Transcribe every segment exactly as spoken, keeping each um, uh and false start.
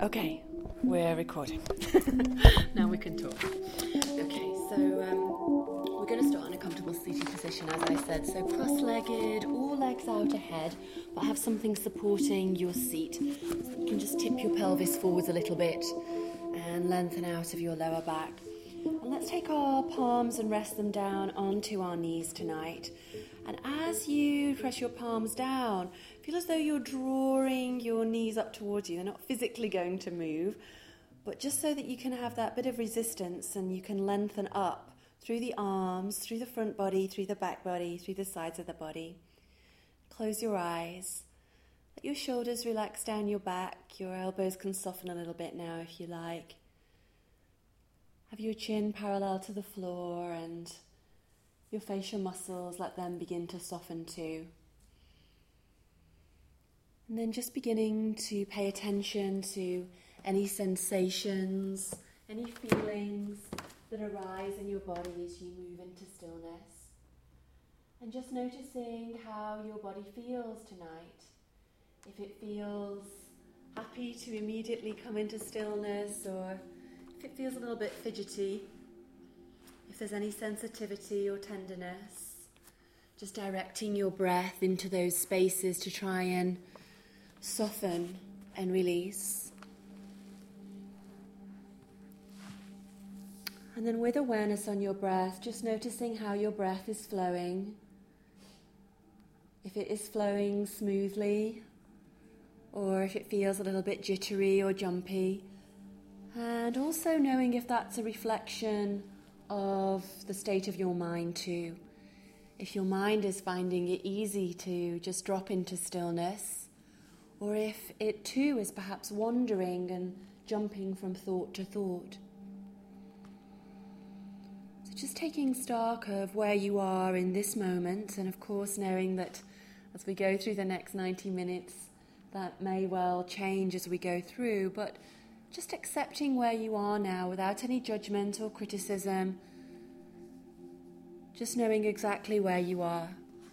Okay, we're recording. Now we can talk. Okay, so um, we're going to start in a comfortable seated position, as I said. So cross-legged, all legs out ahead, but have something supporting your seat. So you can just tip your pelvis forwards a little bit and lengthen out of your lower back. And let's take our palms and rest them down onto our knees tonight. And as you press your palms down, feel as though you're drawing your knees up towards you. They're not physically going to move, but just so that you can have that bit of resistance and you can lengthen up through the arms, through the front body, through the back body, through the sides of the body. Close your eyes. Let your shoulders relax down your back. Your elbows can soften a little bit now if you like. Have your chin parallel to the floor and your facial muscles, let them begin to soften too. And then just beginning to pay attention to any sensations, any feelings that arise in your body as you move into stillness. And just noticing how your body feels tonight. If it feels happy to immediately come into stillness, or if it feels a little bit fidgety. If there's any sensitivity or tenderness, just directing your breath into those spaces to try and soften and release. And then with awareness on your breath, just noticing how your breath is flowing. If it is flowing smoothly, or if it feels a little bit jittery or jumpy. And also knowing if that's a reflection of the state of your mind too. If your mind is finding it easy to just drop into stillness, or if it too is perhaps wandering and jumping from thought to thought. So just taking stock of where you are in this moment, and of course knowing that as we go through the next ninety minutes, that may well change as we go through, but just accepting where you are now without any judgment or criticism. Just knowing exactly where you are.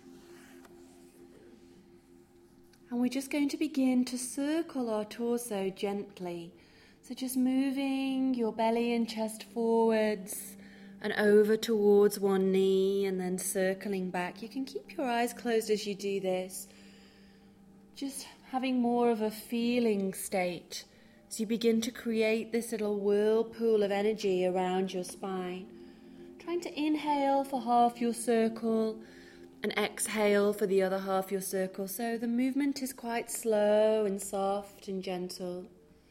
And we're just going to begin to circle our torso gently. So just moving your belly and chest forwards and over towards one knee and then circling back. You can keep your eyes closed as you do this. Just having more of a feeling state. So you begin to create this little whirlpool of energy around your spine. Trying to inhale for half your circle and exhale for the other half your circle. So the movement is quite slow and soft and gentle.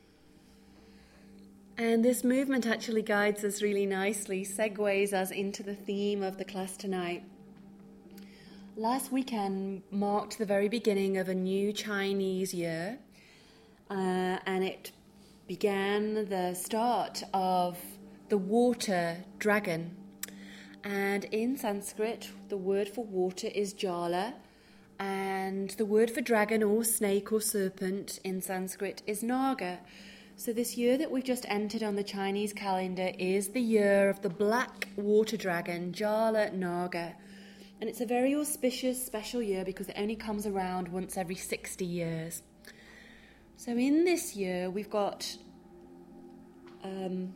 And this movement actually guides us really nicely, segues us into the theme of the class tonight. Last weekend marked the very beginning of a new Chinese year, uh, and it began the start of the water dragon. And in Sanskrit, the word for water is jala, and the word for dragon or snake or serpent in Sanskrit is naga. So this year that we've just entered on the Chinese calendar is the year of the black water dragon, Jala Naga. And it's a very auspicious, special year because it only comes around once every sixty years. So in this year, we've got um,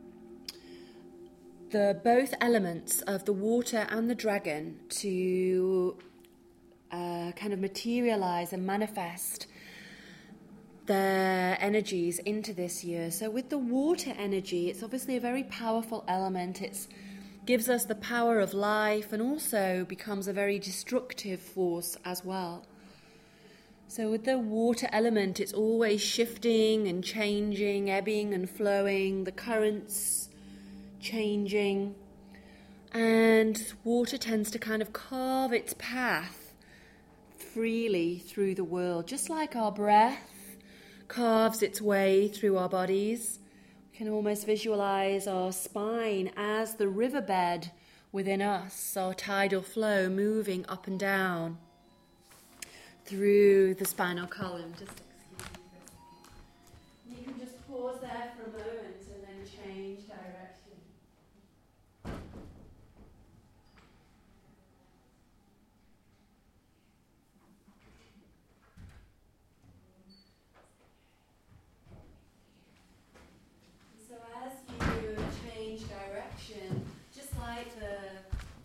the both elements of the water and the dragon to uh, kind of materialize and manifest their energies into this year. So with the water energy, it's obviously a very powerful element. It gives us the power of life and also becomes a very destructive force as well. So with the water element, it's always shifting and changing, ebbing and flowing, the currents changing. And water tends to kind of carve its path freely through the world, just like our breath carves its way through our bodies. We can almost visualize our spine as the riverbed within us, our tidal flow moving up and down through the spinal column. Just excuse me for a second. You can just pause there for a moment and then change direction.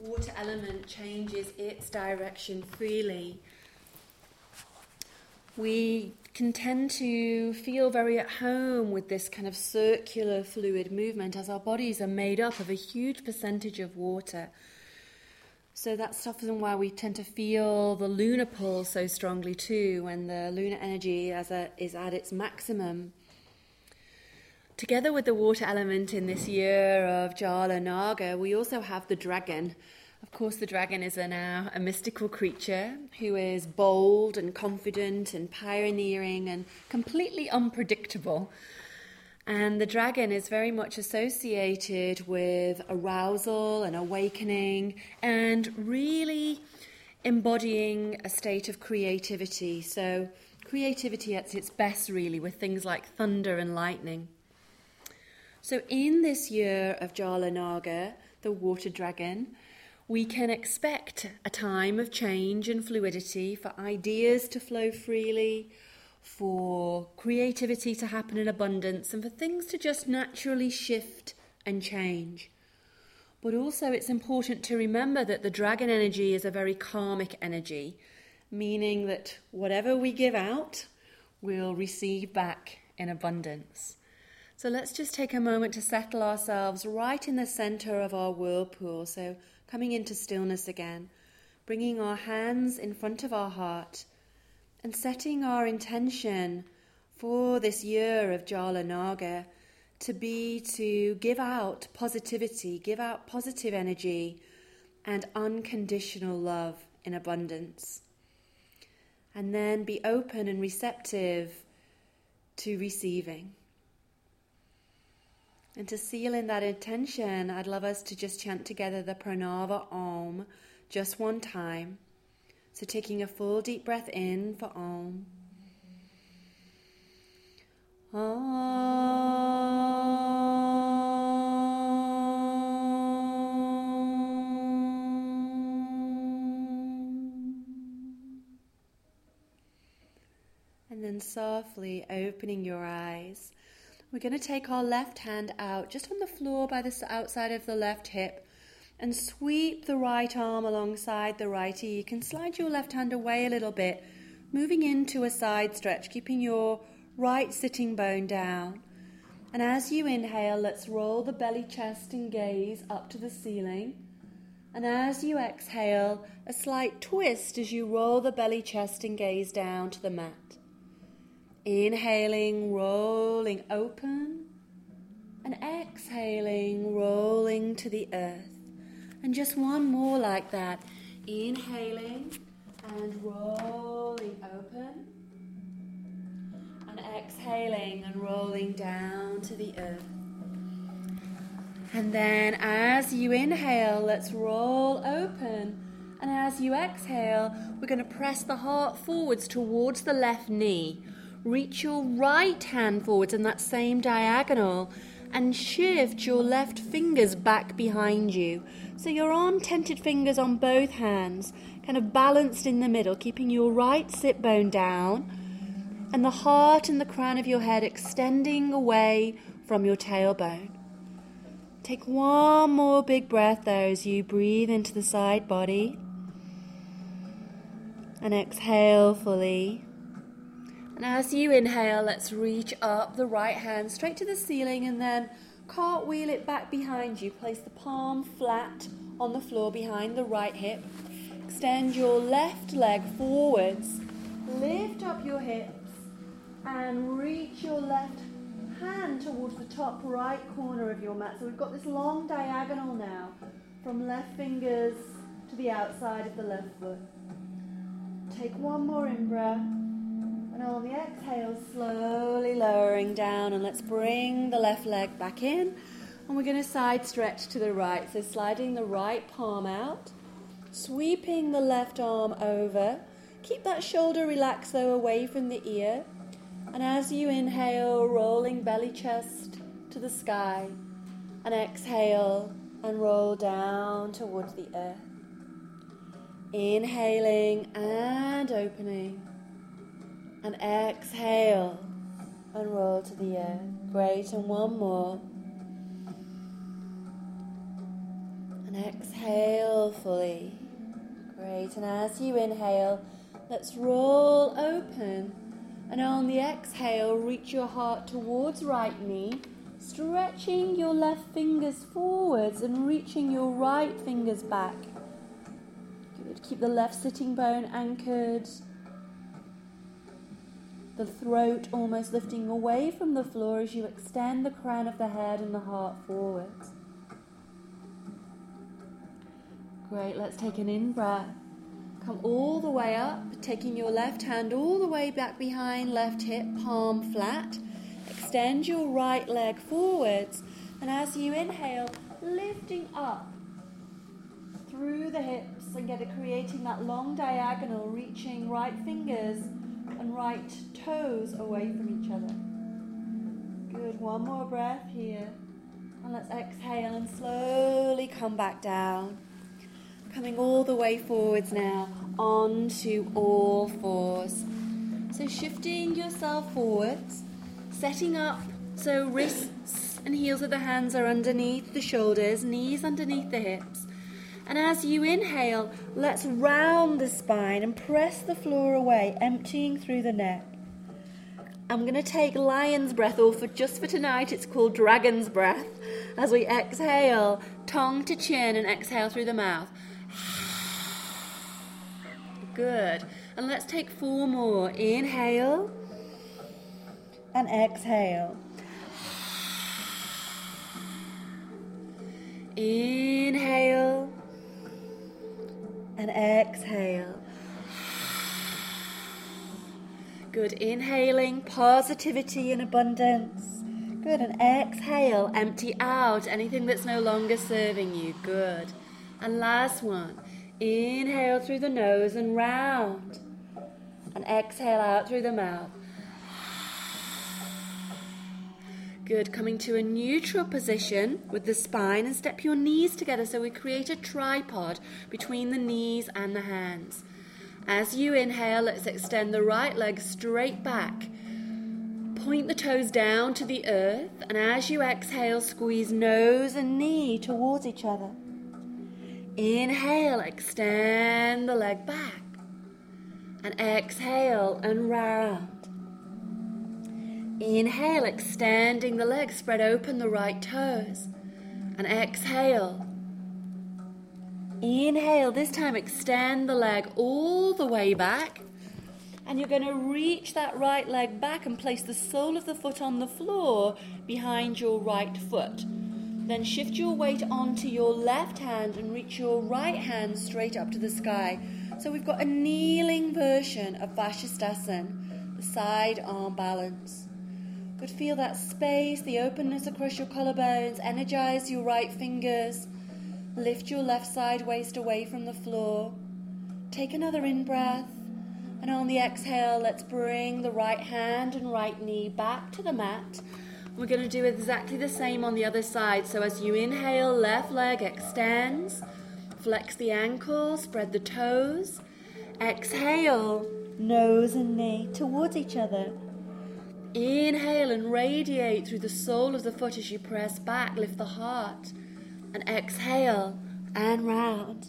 water element changes its direction freely, we can tend to feel very at home with this kind of circular fluid movement, as our bodies are made up of a huge percentage of water. So that's often why we tend to feel the lunar pull so strongly too, when the lunar energy as a, is at its maximum. Together with the water element in this year of Jala Naga, we also have the dragon. Of course, the dragon is a, now a mystical creature who is bold and confident and pioneering and completely unpredictable. And the dragon is very much associated with arousal and awakening and really embodying a state of creativity. So creativity at its best, really, with things like thunder and lightning. So in this year of Jala Naga, the water dragon, we can expect a time of change and fluidity, for ideas to flow freely, for creativity to happen in abundance, and for things to just naturally shift and change. But also it's important to remember that the dragon energy is a very karmic energy, meaning that whatever we give out, we'll receive back in abundance. So let's just take a moment to settle ourselves right in the center of our whirlpool. So coming into stillness again, bringing our hands in front of our heart and setting our intention for this year of Jala Naga to be to give out positivity, give out positive energy and unconditional love in abundance. And then be open and receptive to receiving. And to seal in that intention, I'd love us to just chant together the Pranava Om just one time. So taking a full deep breath in for Om. Om. And then softly opening your eyes. We're going to take our left hand out just on the floor by the outside of the left hip and sweep the right arm alongside the right ear. You can slide your left hand away a little bit, moving into a side stretch, keeping your right sitting bone down. And as you inhale, let's roll the belly, chest and gaze up to the ceiling. And as you exhale, a slight twist as you roll the belly, chest and gaze down to the mat. Inhaling, rolling open, and exhaling, rolling to the earth. And just one more like that. Inhaling and rolling open, and exhaling and rolling down to the earth. And then as you inhale, let's roll open. And as you exhale, we're going to press the heart forwards towards the left knee. Reach your right hand forwards in that same diagonal and shift your left fingers back behind you. So your arm-tented fingers on both hands, kind of balanced in the middle, keeping your right sit bone down and the heart and the crown of your head extending away from your tailbone. Take one more big breath though as you breathe into the side body and exhale fully. And as you inhale, let's reach up the right hand straight to the ceiling and then cartwheel it back behind you. Place the palm flat on the floor behind the right hip. Extend your left leg forwards. Lift up your hips and reach your left hand towards the top right corner of your mat. So we've got this long diagonal now from left fingers to the outside of the left foot. Take one more in-breath. And on the exhale, slowly lowering down, and let's bring the left leg back in. And we're going to side stretch to the right. So sliding the right palm out, sweeping the left arm over. Keep that shoulder relaxed though, away from the ear. And as you inhale, rolling belly chest to the sky. And exhale and roll down towards the earth. Inhaling and opening. And exhale and roll to the earth. Great, and one more. And exhale fully. Great, and as you inhale, let's roll open. And on the exhale, reach your heart towards right knee, stretching your left fingers forwards and reaching your right fingers back. Good, keep the left sitting bone anchored. The throat almost lifting away from the floor as you extend the crown of the head and the heart forwards. Great, let's take an in-breath. Come all the way up, taking your left hand all the way back behind left hip, palm flat. Extend your right leg forwards, and as you inhale, lifting up through the hips and get it, creating that long diagonal, reaching right fingers and right toes away from each other. Good, one more breath here. And let's exhale and slowly come back down. Coming all the way forwards now, onto all fours. So shifting yourself forwards, setting up so wrists and heels of the hands are underneath the shoulders, knees underneath the hips. And as you inhale, let's round the spine and press the floor away, emptying through the neck. I'm going to take lion's breath, or for just for tonight it's called dragon's breath. As we exhale, tongue to chin and exhale through the mouth. Good. And let's take four more. Inhale and exhale. Inhale and exhale. Good. Inhaling positivity and abundance. Good. And exhale, empty out anything that's no longer serving you. Good. And last one. Inhale through the nose and round. And exhale out through the mouth. Good. Coming to a neutral position with the spine and step your knees together so we create a tripod between the knees and the hands. As you inhale, let's extend the right leg straight back. Point the toes down to the earth, and as you exhale, squeeze nose and knee towards each other. Inhale, extend the leg back. And exhale and round. Inhale, extending the legs, spread open the right toes. And exhale. Inhale, this time extend the leg all the way back. And you're going to reach that right leg back and place the sole of the foot on the floor behind your right foot. Then shift your weight onto your left hand and reach your right hand straight up to the sky. So we've got a kneeling version of Vashisthasana, the side arm balance. Good, feel that space, the openness across your collarbones. Energize your right fingers. Lift your left side waist away from the floor. Take another in-breath. And on the exhale, let's bring the right hand and right knee back to the mat. We're going to do exactly the same on the other side. So as you inhale, left leg extends. Flex the ankle, spread the toes. Exhale, nose and knee towards each other. Inhale and radiate through the sole of the foot as you press back, lift the heart. And exhale and round.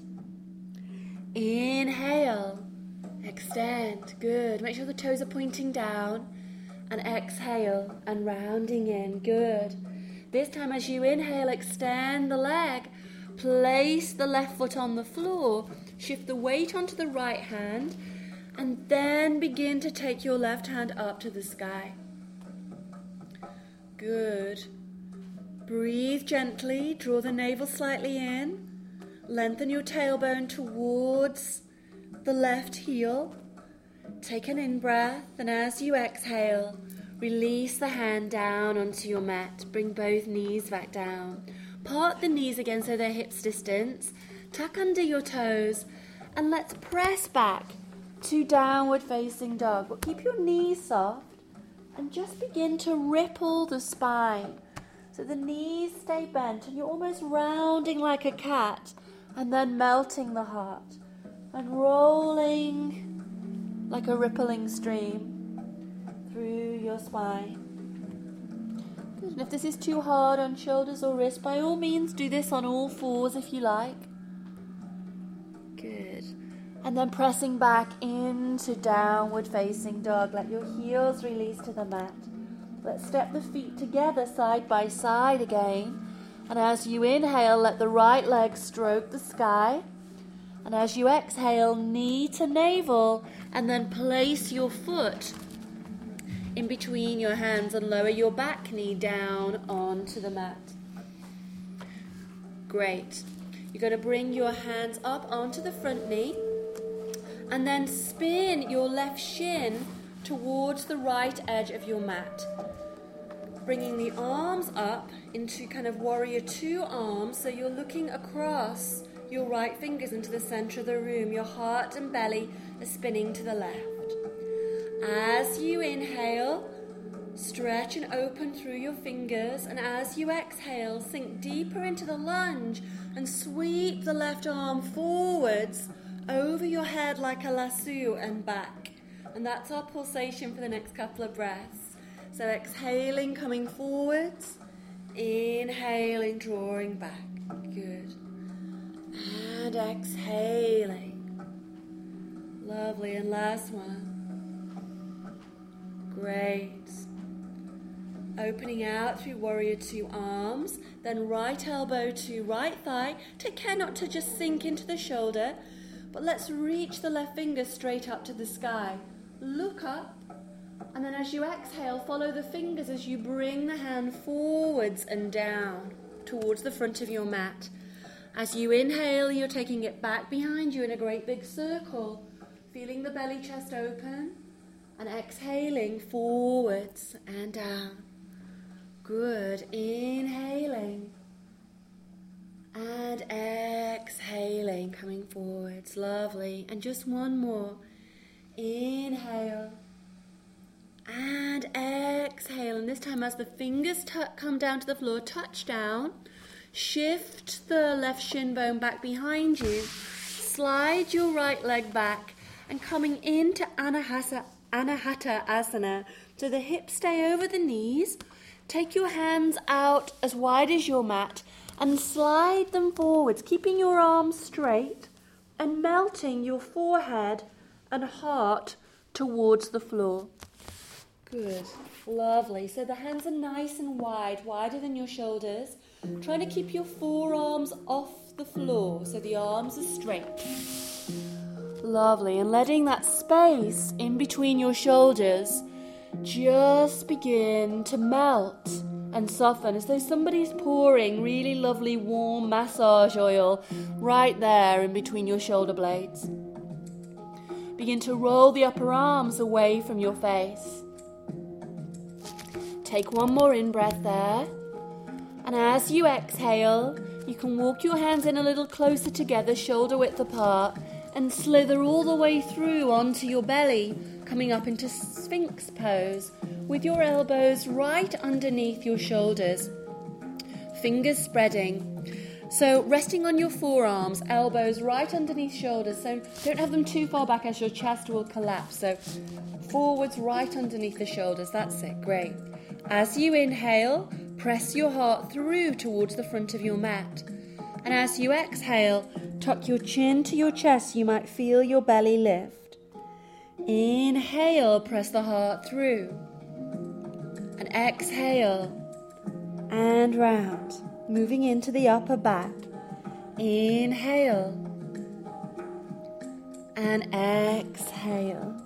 Inhale, extend, good. Make sure the toes are pointing down. And exhale and rounding in, good. This time as you inhale, extend the leg. Place the left foot on the floor. Shift the weight onto the right hand. And then begin to take your left hand up to the sky. Good. Breathe gently. Draw the navel slightly in. Lengthen your tailbone towards the left heel. Take an in-breath, and as you exhale, release the hand down onto your mat. Bring both knees back down. Part the knees again so they're hips distance. Tuck under your toes, and let's press back to downward facing dog. But keep your knees soft, and just begin to ripple the spine. So the knees stay bent, and you're almost rounding like a cat, and then melting the heart, and rolling like a rippling stream through your spine. Good. And if this is too hard on shoulders or wrists, by all means do this on all fours if you like. Good. And then pressing back into downward facing dog. Let your heels release to the mat. Let's step the feet together side by side again. And as you inhale, let the right leg stroke the sky. And as you exhale, knee to navel, and then place your foot in between your hands and lower your back knee down onto the mat. Great. You're going to bring your hands up onto the front knee and then spin your left shin towards the right edge of your mat. Bringing the arms up into kind of warrior two arms, so you're looking across your right fingers into the center of the room. Your heart and belly are spinning to the left. As you inhale, stretch and open through your fingers, and as you exhale, sink deeper into the lunge and sweep the left arm forwards over your head like a lasso and back. And that's our pulsation for the next couple of breaths. So exhaling, coming forwards, inhaling, drawing back. Good. And exhaling. Lovely. And last one. Great. Opening out through warrior two arms, then right elbow to right thigh. Take care not to just sink into the shoulder, but let's reach the left finger straight up to the sky. Look up, and then as you exhale, follow the fingers as you bring the hand forwards and down towards the front of your mat. As you inhale, you're taking it back behind you in a great big circle, feeling the belly chest open, and exhaling forwards and down. Good. Inhaling and exhaling, coming forwards. Lovely. And just one more. Inhale and exhale. And this time, as the fingers t- come down to the floor, touch down. Shift the left shin bone back behind you. Slide your right leg back. And coming into Anahata, Anahata Asana. So the hips stay over the knees. Take your hands out as wide as your mat and slide them forwards, keeping your arms straight and melting your forehead and heart towards the floor. Good. Lovely. So the hands are nice and wide, wider than your shoulders. Trying to keep your forearms off the floor so the arms are straight. Lovely. And letting that space in between your shoulders just begin to melt and soften, as though somebody's pouring really lovely warm massage oil right there in between your shoulder blades. Begin to roll the upper arms away from your face. Take one more in-breath there. And as you exhale, you can walk your hands in a little closer together, shoulder width apart, and slither all the way through onto your belly, coming up into Sphinx pose with your elbows right underneath your shoulders, fingers spreading. So resting on your forearms, elbows right underneath shoulders, so don't have them too far back as your chest will collapse. So forwards right underneath the shoulders, that's it, great. As you inhale, press your heart through towards the front of your mat. And as you exhale, tuck your chin to your chest, you might feel your belly lift. Inhale, press the heart through. And exhale, and round, moving into the upper back. Inhale, and exhale.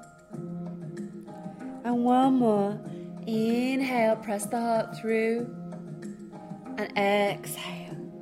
And one more. Inhale, press the heart through, and exhale.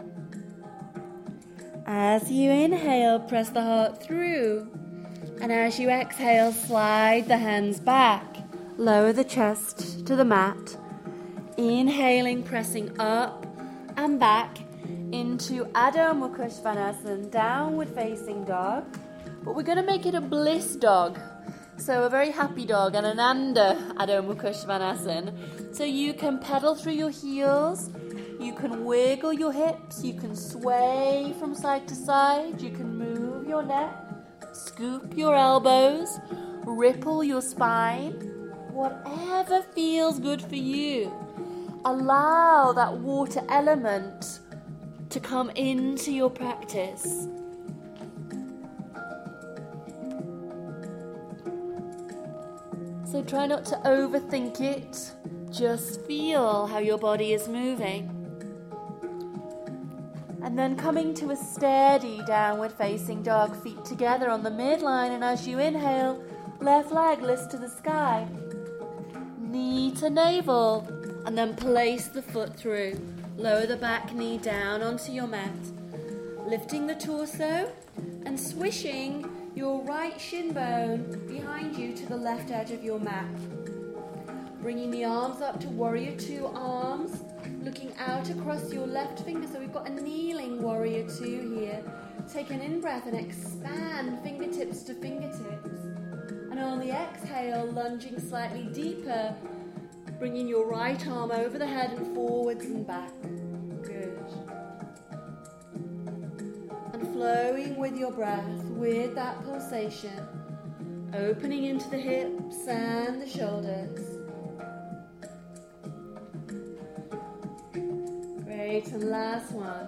As you inhale, press the heart through. And as you exhale, slide the hands back. Lower the chest to the mat. Inhaling, pressing up and back into Adho Mukha Svanasana, downward facing dog. But we're going to make it a bliss dog. So a very happy dog, and Ananda Adho Mukha Svanasana. So you can pedal through your heels. You can wiggle your hips. You can sway from side to side. You can move your neck. Scoop your elbows, ripple your spine, whatever feels good for you. Allow that water element to come into your practice. So try not to overthink it. Just feel how your body is moving. And then coming to a steady downward facing dog, feet together on the midline, and as you inhale, left leg lifts to the sky. Knee to navel, and then place the foot through. Lower the back knee down onto your mat. Lifting the torso and swishing your right shin bone behind you to the left edge of your mat. Bringing the arms up to warrior two, arms looking out across your left finger. So we've got a kneeling warrior two here. Take an in-breath and expand fingertips to fingertips. And on the exhale, lunging slightly deeper, bringing your right arm over the head and forwards and back. Good. And flowing with your breath, with that pulsation, opening into the hips and the shoulders. Great, and last one.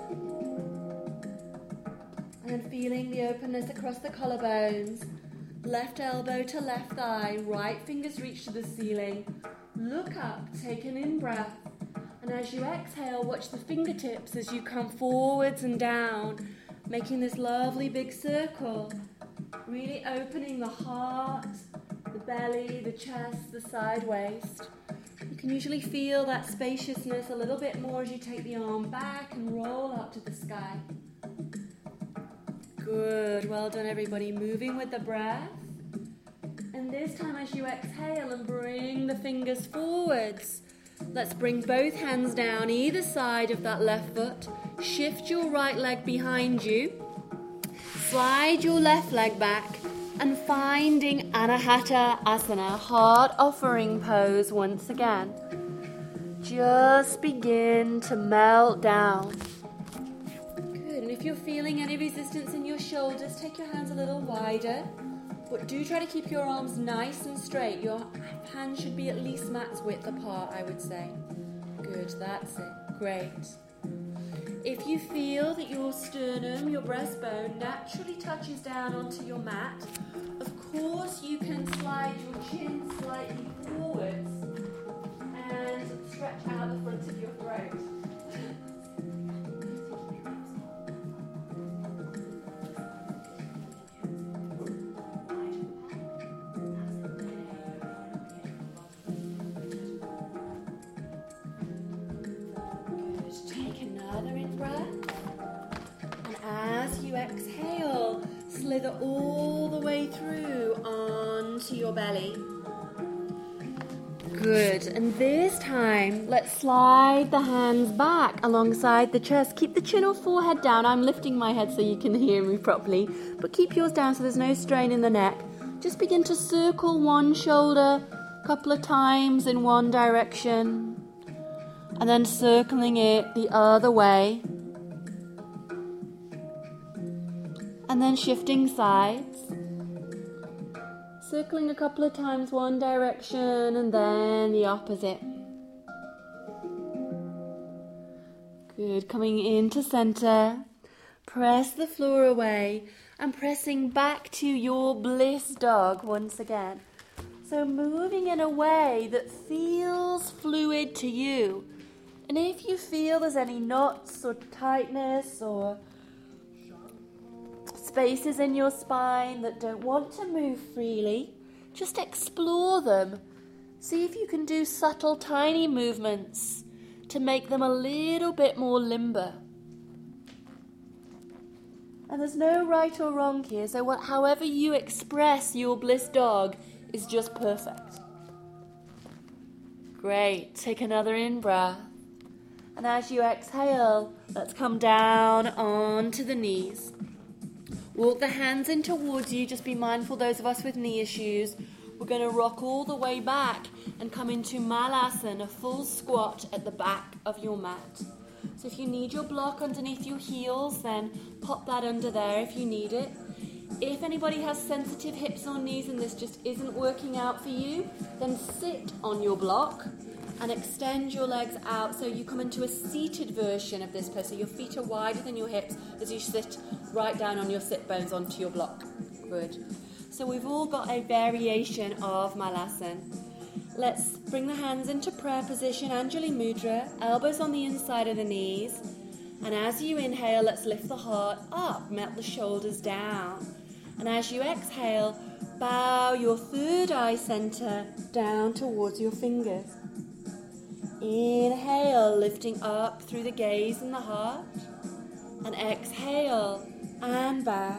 And feeling the openness across the collarbones. Left elbow to left thigh, right fingers reach to the ceiling. Look up, take an in-breath. And as you exhale, watch the fingertips as you come forwards and down, making this lovely big circle. Really opening the heart, the belly, the chest, the side waist. You can usually feel that spaciousness a little bit more as you take the arm back and roll up to the sky. Good, well done everybody. Moving with the breath. And this time as you exhale and bring the fingers forwards, let's bring both hands down either side of that left foot. Shift your right leg behind you. Slide your left leg back and finding Anahata Asana, heart offering pose once again. Just begin to melt down. Good, and if you're feeling any resistance in your shoulders, take your hands a little wider. But do try to keep your arms nice and straight. Your hands should be at least mat's width apart, I would say. Good, that's it. Great. If you feel that your sternum, your breastbone, naturally touches down onto your mat, of course you can slide your chin slightly forwards and stretch out the front of your throat. Exhale, slither all the way through onto your belly. Good, and this time let's slide the hands back alongside the chest. Keep the chin or forehead down. I'm lifting my head so you can hear me properly, but keep yours down so there's no strain in the neck. Just begin to circle one shoulder a couple of times in one direction and then circling it the other way. And then shifting sides, circling a couple of times one direction and then the opposite. Good, coming into center, press the floor away and pressing back to your bliss dog once again. So moving in a way that feels fluid to you. And if you feel there's any knots or tightness or spaces in your spine that don't want to move freely, just explore them. See if you can do subtle, tiny movements to make them a little bit more limber. And there's no right or wrong here, so what, however you express your bliss dog is just perfect. Great, take another in-breath. And as you exhale, let's come down onto the knees. Walk the hands in towards you. Just be mindful, those of us with knee issues. We're going to rock all the way back and come into Malasana, a full squat at the back of your mat. So if you need your block underneath your heels, then pop that under there if you need it. If anybody has sensitive hips or knees and this just isn't working out for you, then sit on your block and extend your legs out so you come into a seated version of this pose. So your feet are wider than your hips as you sit right down on your sit bones onto your block. Good. So we've all got a variation of Malasana. Let's bring the hands into prayer position, Anjali Mudra, elbows on the inside of the knees. And as you inhale, let's lift the heart up, melt the shoulders down. And as you exhale, bow your third eye center down towards your fingers. Inhale, lifting up through the gaze and the heart. And exhale and bow.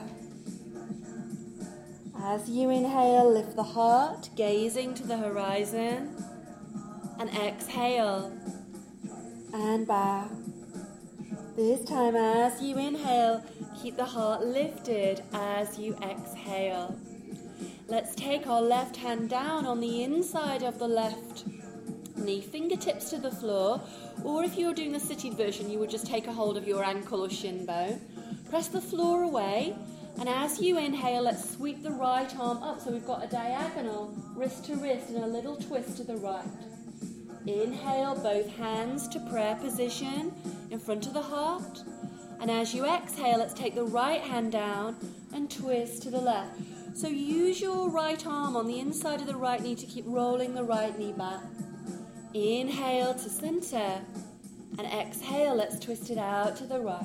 As you inhale, lift the heart, gazing to the horizon. And exhale and bow. This time, as you inhale, keep the heart lifted as you exhale. Let's take our left hand down on the inside of the left knee, fingertips to the floor, or if you're doing the seated version, you would just take a hold of your ankle or shin bone. Press the floor away, and as you inhale, let's sweep the right arm up so we've got a diagonal, wrist to wrist, and a little twist to the right. Inhale, both hands to prayer position in front of the heart. And as you exhale, let's take the right hand down and twist to the left. So use your right arm on the inside of the right knee to keep rolling the right knee back. Inhale to center. And exhale, let's twist it out to the right.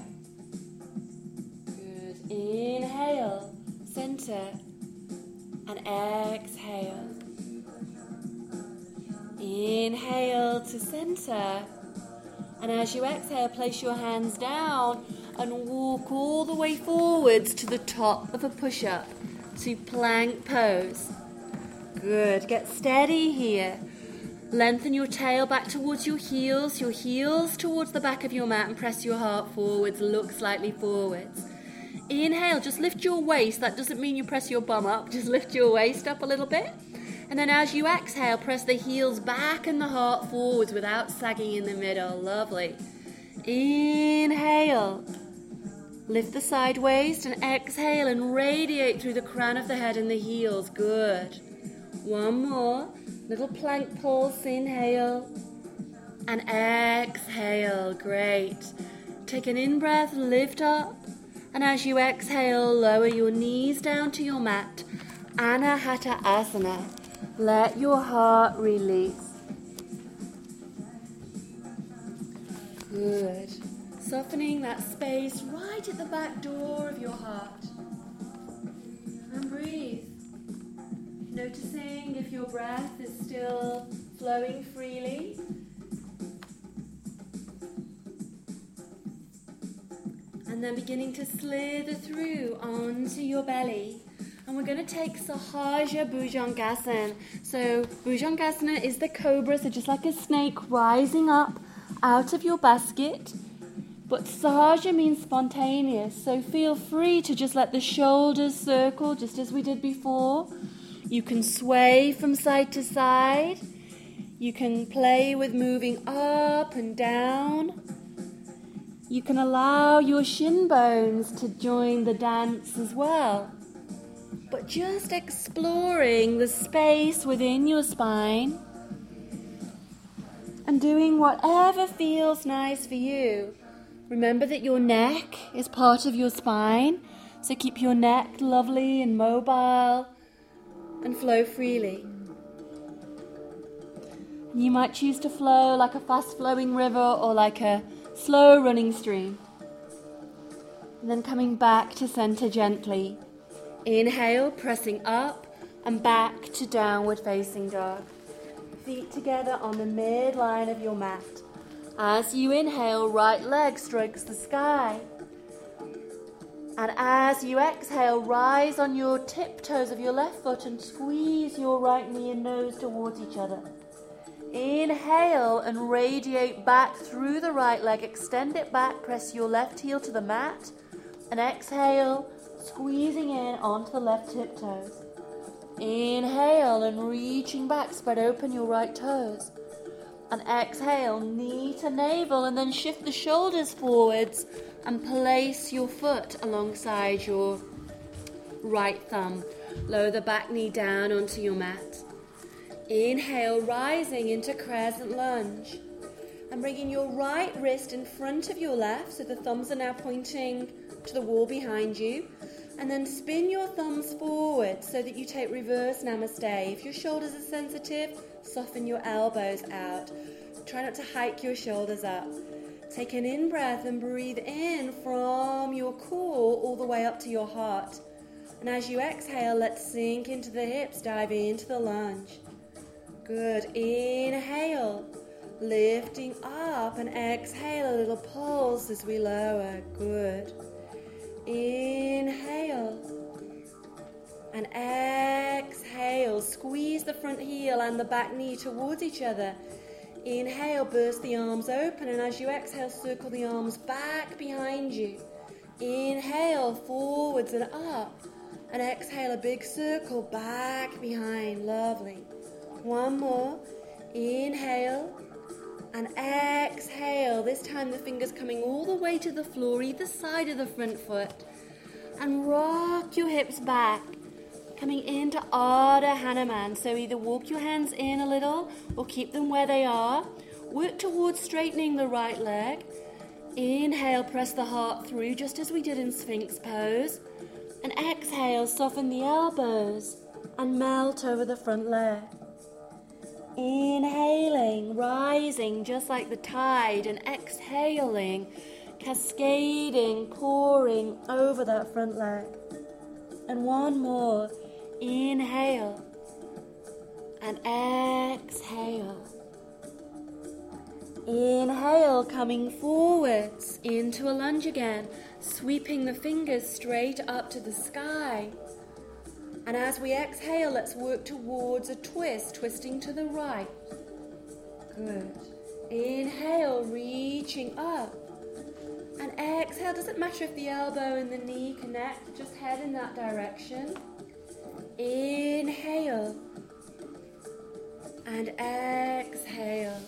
Good. Inhale, center. And exhale. Inhale to center, and as you exhale, place your hands down and walk all the way forwards to the top of a push-up, to plank pose. Good, get steady here. Lengthen your tail back towards your heels, your heels towards the back of your mat, and press your heart forwards, look slightly forwards. Inhale, just lift your waist. That doesn't mean you press your bum up, just lift your waist up a little bit. And then as you exhale, press the heels back and the heart forwards without sagging in the middle. Lovely. Inhale. Lift the side waist and exhale and radiate through the crown of the head and the heels. Good. One more. Little plank pulse. Inhale. And exhale. Great. Take an in-breath, lift up. And as you exhale, lower your knees down to your mat. Anahata Asana. Let your heart release. Good. Softening that space right at the back door of your heart. And breathe. Noticing if your breath is still flowing freely. And then beginning to slither through onto your belly. And we're going to take Sahaja Bhujangasana. So Bhujangasana is the cobra, so just like a snake rising up out of your basket. But Sahaja means spontaneous, so feel free to just let the shoulders circle just as we did before. You can sway from side to side. You can play with moving up and down. You can allow your shin bones to join the dance as well. But just exploring the space within your spine and doing whatever feels nice for you. Remember that your neck is part of your spine, so keep your neck lovely and mobile and flow freely. You might choose to flow like a fast-flowing river or like a slow-running stream. And then coming back to center gently. Inhale, pressing up and back to downward facing dog. Feet together on the midline of your mat. As you inhale, right leg strokes the sky. And as you exhale, rise on your tiptoes of your left foot and squeeze your right knee and nose towards each other. Inhale and radiate back through the right leg. Extend it back, press your left heel to the mat. And exhale, squeezing in onto the left tiptoes. Inhale and reaching back, spread open your right toes. And exhale, knee to navel, and then shift the shoulders forwards and place your foot alongside your right thumb. Lower the back knee down onto your mat. Inhale, rising into crescent lunge. And bringing your right wrist in front of your left, so the thumbs are now pointing to the wall behind you. And then spin your thumbs forward so that you take reverse namaste. If your shoulders are sensitive, soften your elbows out. Try not to hike your shoulders up. Take an in-breath and breathe in from your core all the way up to your heart. And as you exhale, let's sink into the hips, dive into the lunge. Good. Inhale, lifting up, and exhale, a little pulse as we lower. Good. Inhale and exhale. Squeeze the front heel and the back knee towards each other. Inhale, burst the arms open, and as you exhale, circle the arms back behind you. Inhale, forwards and up, and exhale, a big circle back behind. Lovely. One more. Inhale and exhale. This time the fingers coming all the way to the floor, either side of the front foot. And rock your hips back, coming into Ardha Hanuman. So either walk your hands in a little or keep them where they are. Work towards straightening the right leg. Inhale, press the heart through just as we did in Sphinx pose. And exhale, soften the elbows and melt over the front leg. Inhaling, rising just like the tide, and exhaling, cascading, pouring over that front leg. And one more. Inhale and exhale. Inhale, coming forwards into a lunge again, sweeping the fingers straight up to the sky. And as we exhale, let's work towards a twist, twisting to the right. Good. Inhale, reaching up. And exhale, doesn't matter if the elbow and the knee connect, just head in that direction. Inhale. And exhale.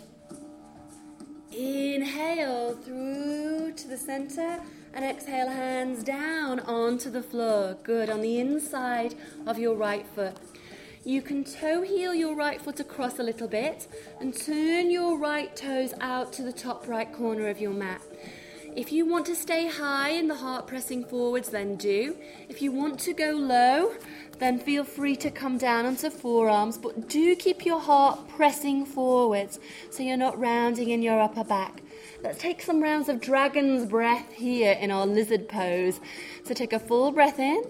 Inhale through to the center. And exhale, hands down onto the floor. Good, on the inside of your right foot. You can toe heel your right foot across a little bit and turn your right toes out to the top right corner of your mat. If you want to stay high and the heart pressing forwards, then do. If you want to go low, then feel free to come down onto forearms, but do keep your heart pressing forwards so you're not rounding in your upper back. Let's take some rounds of dragon's breath here in our lizard pose. So take a full breath in.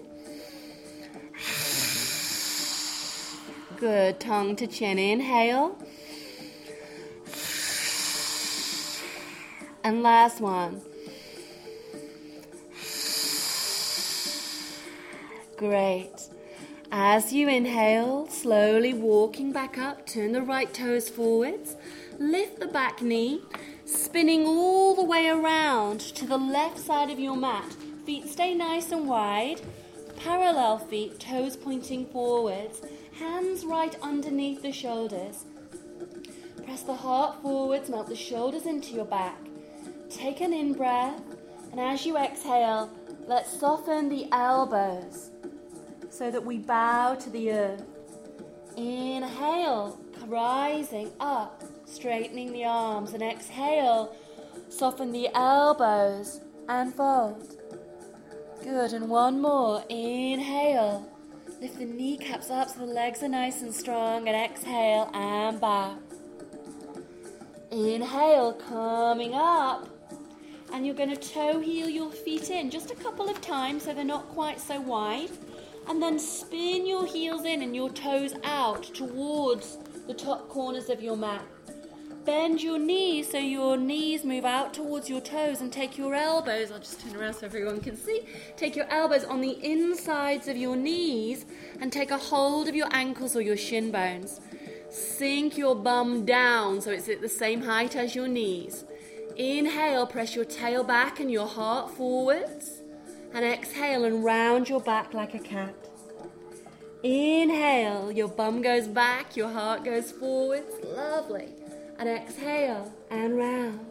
Good, tongue to chin. Inhale. And last one. Great. As you inhale, slowly walking back up, turn the right toes forwards, lift the back knee, spinning all the way around to the left side of your mat. Feet stay nice and wide, parallel feet, toes pointing forwards, hands right underneath the shoulders. Press the heart forwards, melt the shoulders into your back. Take an in-breath, and as you exhale, let's soften the elbows so that we bow to the earth. Inhale, rising up, straightening the arms, and exhale, soften the elbows and fold. Good, and one more. Inhale, lift the kneecaps up so the legs are nice and strong, and exhale and bow. Inhale, coming up, and you're going to toe heel your feet in just a couple of times so they're not quite so wide, and then spin your heels in and your toes out towards the top corners of your mat. Bend your knees so your knees move out towards your toes, and take your elbows, I'll just turn around so everyone can see, take your elbows on the insides of your knees and take a hold of your ankles or your shin bones. Sink your bum down so it's at the same height as your knees. Inhale, press your tail back and your heart forwards, and exhale and round your back like a cat. Inhale, your bum goes back, your heart goes forwards, lovely. And exhale and round.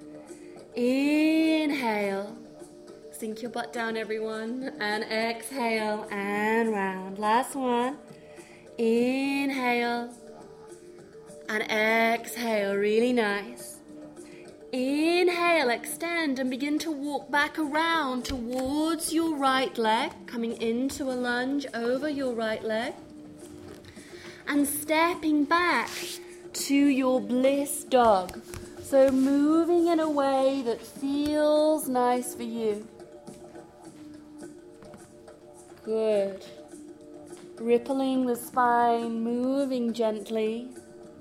Inhale, sink your butt down everyone, and exhale and round. Last one. Inhale and exhale, really nice. Inhale, extend and begin to walk back around towards your right leg, coming into a lunge over your right leg. And stepping back to your bliss dog. So moving in a way that feels nice for you. Good. Rippling the spine, moving gently.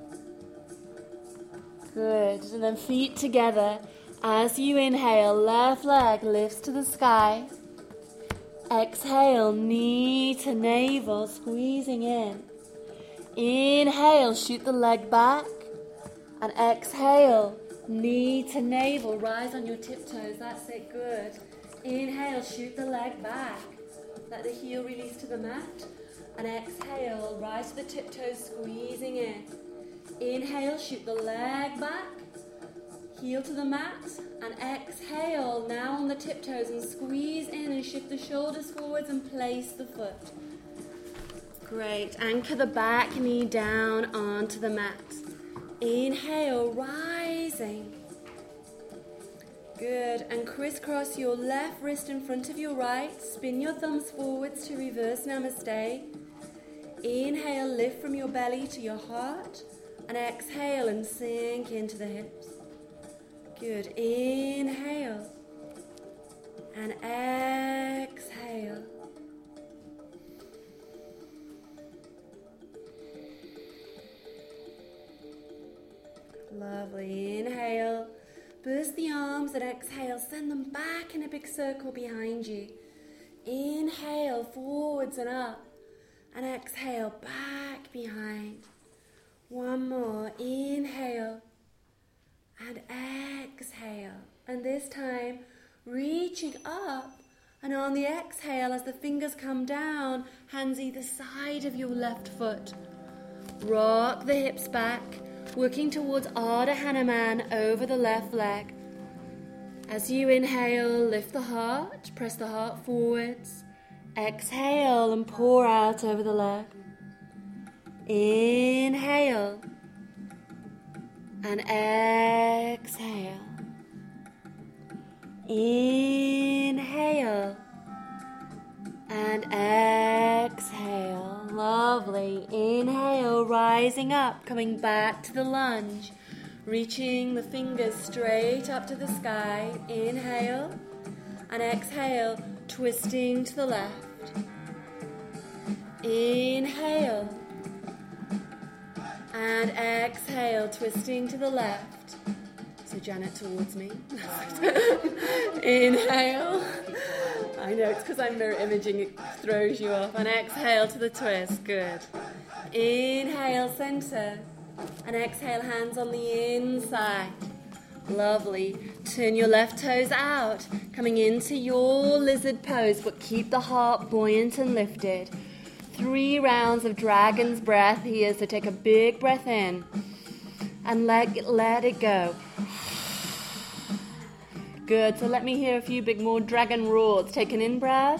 Good. And then feet together. As you inhale, left leg lifts to the sky. Exhale, knee to navel, squeezing in. Inhale, shoot the leg back. And exhale, knee to navel, rise on your tiptoes. That's it, good. Inhale, shoot the leg back. Let the heel release to the mat. And exhale, rise to the tiptoes, squeezing in. Inhale, shoot the leg back. Heel to the mat. And exhale, now on the tiptoes and squeeze in and shift the shoulders forwards and place the foot. Great. Anchor the back knee down onto the mat. Inhale, rising. Good. And crisscross your left wrist in front of your right. Spin your thumbs forwards to reverse namaste. Inhale, lift from your belly to your heart. And exhale and sink into the hips. Good. Inhale. And exhale. Lovely. Inhale. Burst the arms and exhale. Send them back in a big circle behind you. Inhale, forwards and up. And exhale, back behind. One more. Inhale. And exhale. And this time, reaching up. And on the exhale, as the fingers come down, hands either side of your left foot. Rock the hips back. Working towards Ardha Hanuman over the left leg. As you inhale, lift the heart, press the heart forwards. Exhale and pour out over the leg. Inhale and exhale. Inhale and exhale. Lovely. Inhale, rising up, coming back to the lunge. Reaching the fingers straight up to the sky. Inhale and exhale, twisting to the left. Inhale and exhale, twisting to the left. So Janet towards me. Inhale. I know, it's because I'm mirror imaging, it throws you off. And exhale to the twist, good. Inhale, center. And exhale, hands on the inside. Lovely. Turn your left toes out, coming into your lizard pose, but keep the heart buoyant and lifted. Three rounds of dragon's breath here, so take a big breath in. And let, let it go. Good, so let me hear a few big more dragon roars. Take an in-breath.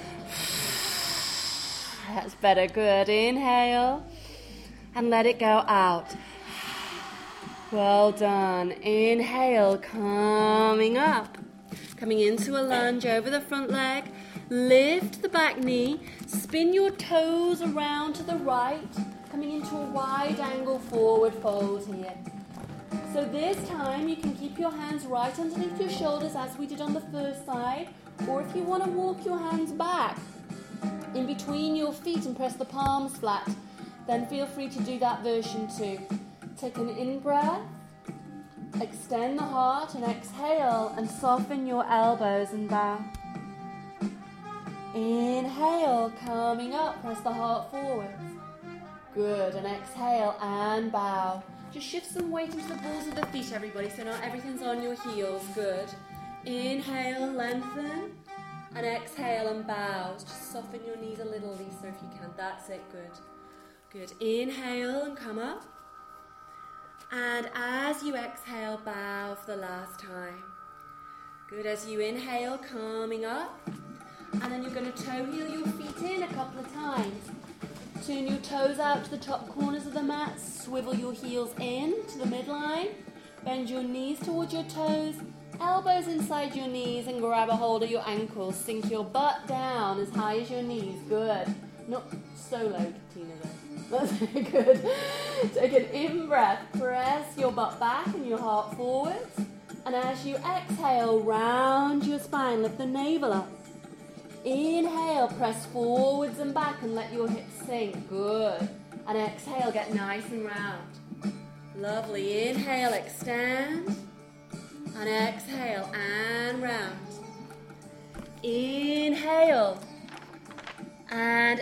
That's better, good. Inhale. And let it go out. Well done. Inhale, coming up. Coming into a lunge over the front leg. Lift the back knee. Spin your toes around to the right. Coming into a wide angle forward fold here. So this time you can keep your hands right underneath your shoulders as we did on the first side, or if you want to walk your hands back in between your feet and press the palms flat, then feel free to do that version too. Take an in-breath, extend the heart and exhale and soften your elbows and bow. Inhale, coming up, press the heart forwards. Good, and exhale and bow. Just shift some weight into the balls of the feet, everybody, so not everything's on your heels. Good. Inhale, lengthen. And exhale and bow. Just soften your knees a little, Lisa, if you can. That's it, good. Good. Inhale and come up. And as you exhale, bow for the last time. Good. As you inhale, coming up. And then you're going to toe heel your feet in a couple of times. Turn your toes out to the top corners of the mat. Swivel your heels in to the midline. Bend your knees towards your toes, elbows inside your knees, and grab a hold of your ankles. Sink your butt down as high as your knees. Good. Not so low, Tina, though. That's very good. Take an in-breath. Press your butt back and your heart forwards. And as you exhale, round your spine. Lift the navel up. Inhale, press forwards and back and let your hips sink. Good. And exhale, get nice and round. Lovely. Inhale, extend. And exhale, and round. Inhale. And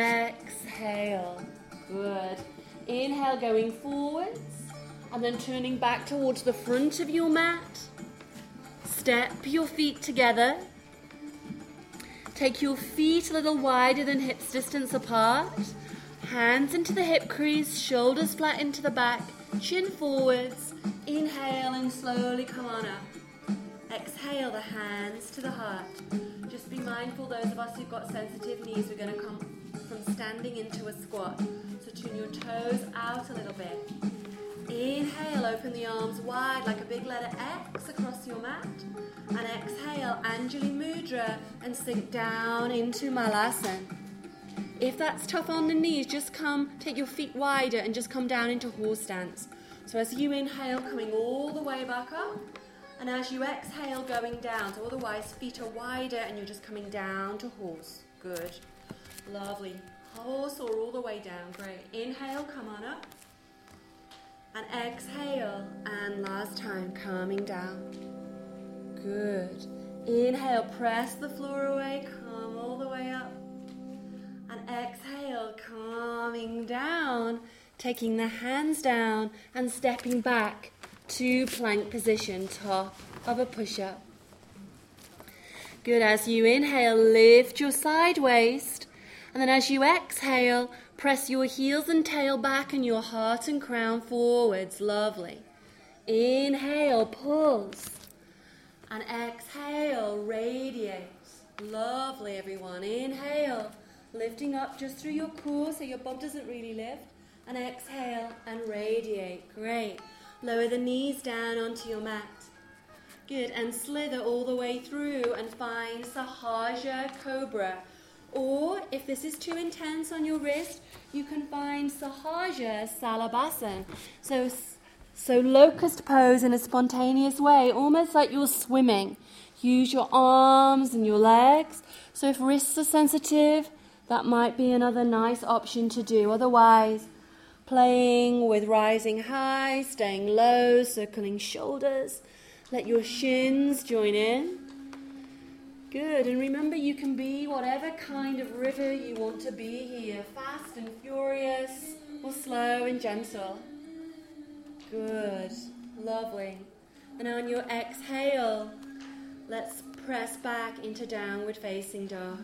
exhale. Good. Inhale, going forwards. And then turning back towards the front of your mat. Step your feet together. Take your feet a little wider than hips distance apart. Hands into the hip crease, shoulders flat into the back, chin forwards. Inhale and slowly come on up. Exhale, the hands to the heart. Just be mindful, those of us who've got sensitive knees, we're going to come from standing into a squat. So turn your toes out a little bit. Inhale, open the arms wide like a big letter X across your mat. And exhale, Anjali Mudra, and sink down into Malasana. If that's tough on the knees, just come, take your feet wider and just come down into horse stance. So as you inhale, coming all the way back up. And as you exhale, going down. So otherwise, feet are wider and you're just coming down to horse. Good. Lovely. Horse or all the way down. Great. Inhale, come on up. And exhale. And last time, coming down. Good. Inhale, press the floor away. Come all the way up. And exhale, coming down, taking the hands down and stepping back to plank position, top of a push-up. Good, as you inhale, lift your side waist, and then as you exhale, press your heels and tail back and your heart and crown forwards. Lovely. Inhale, pulse, and exhale, radiate. Lovely, everyone. Inhale. Lifting up just through your core so your bum doesn't really lift. And exhale and radiate. Great. Lower the knees down onto your mat. Good. And slither all the way through and find Sahaja Cobra. Or if this is too intense on your wrist, you can find Sahaja Salabhasana. So, so locust pose in a spontaneous way, almost like you're swimming. Use your arms and your legs. So if wrists are sensitive, that might be another nice option to do. Otherwise, playing with rising high, staying low, circling shoulders. Let your shins join in. Good. And remember, you can be whatever kind of river you want to be here. Fast and furious, or slow and gentle. Good. Lovely. And on your exhale, let's press back into downward facing dog.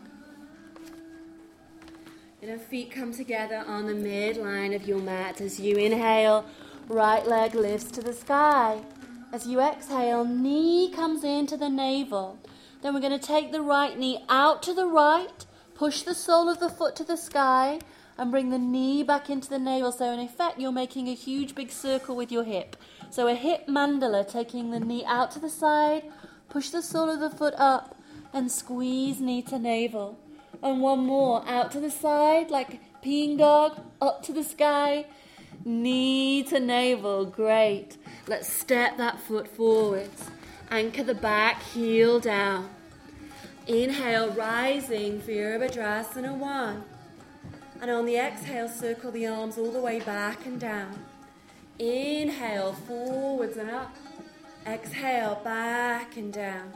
And feet come together on the midline of your mat. As you inhale, right leg lifts to the sky. As you exhale, knee comes into the navel. Then we're going to take the right knee out to the right, push the sole of the foot to the sky, and bring the knee back into the navel. So in effect, you're making a huge big circle with your hip. So a hip mandala, taking the knee out to the side, push the sole of the foot up, and squeeze knee to navel. And one more, out to the side, like peeing dog, up to the sky, knee to navel. Great. Let's step that foot forwards. Anchor the back, heel down. Inhale, rising, Virabhadrasana one. And on the exhale, circle the arms all the way back and down. Inhale, forwards and up. Exhale, back and down.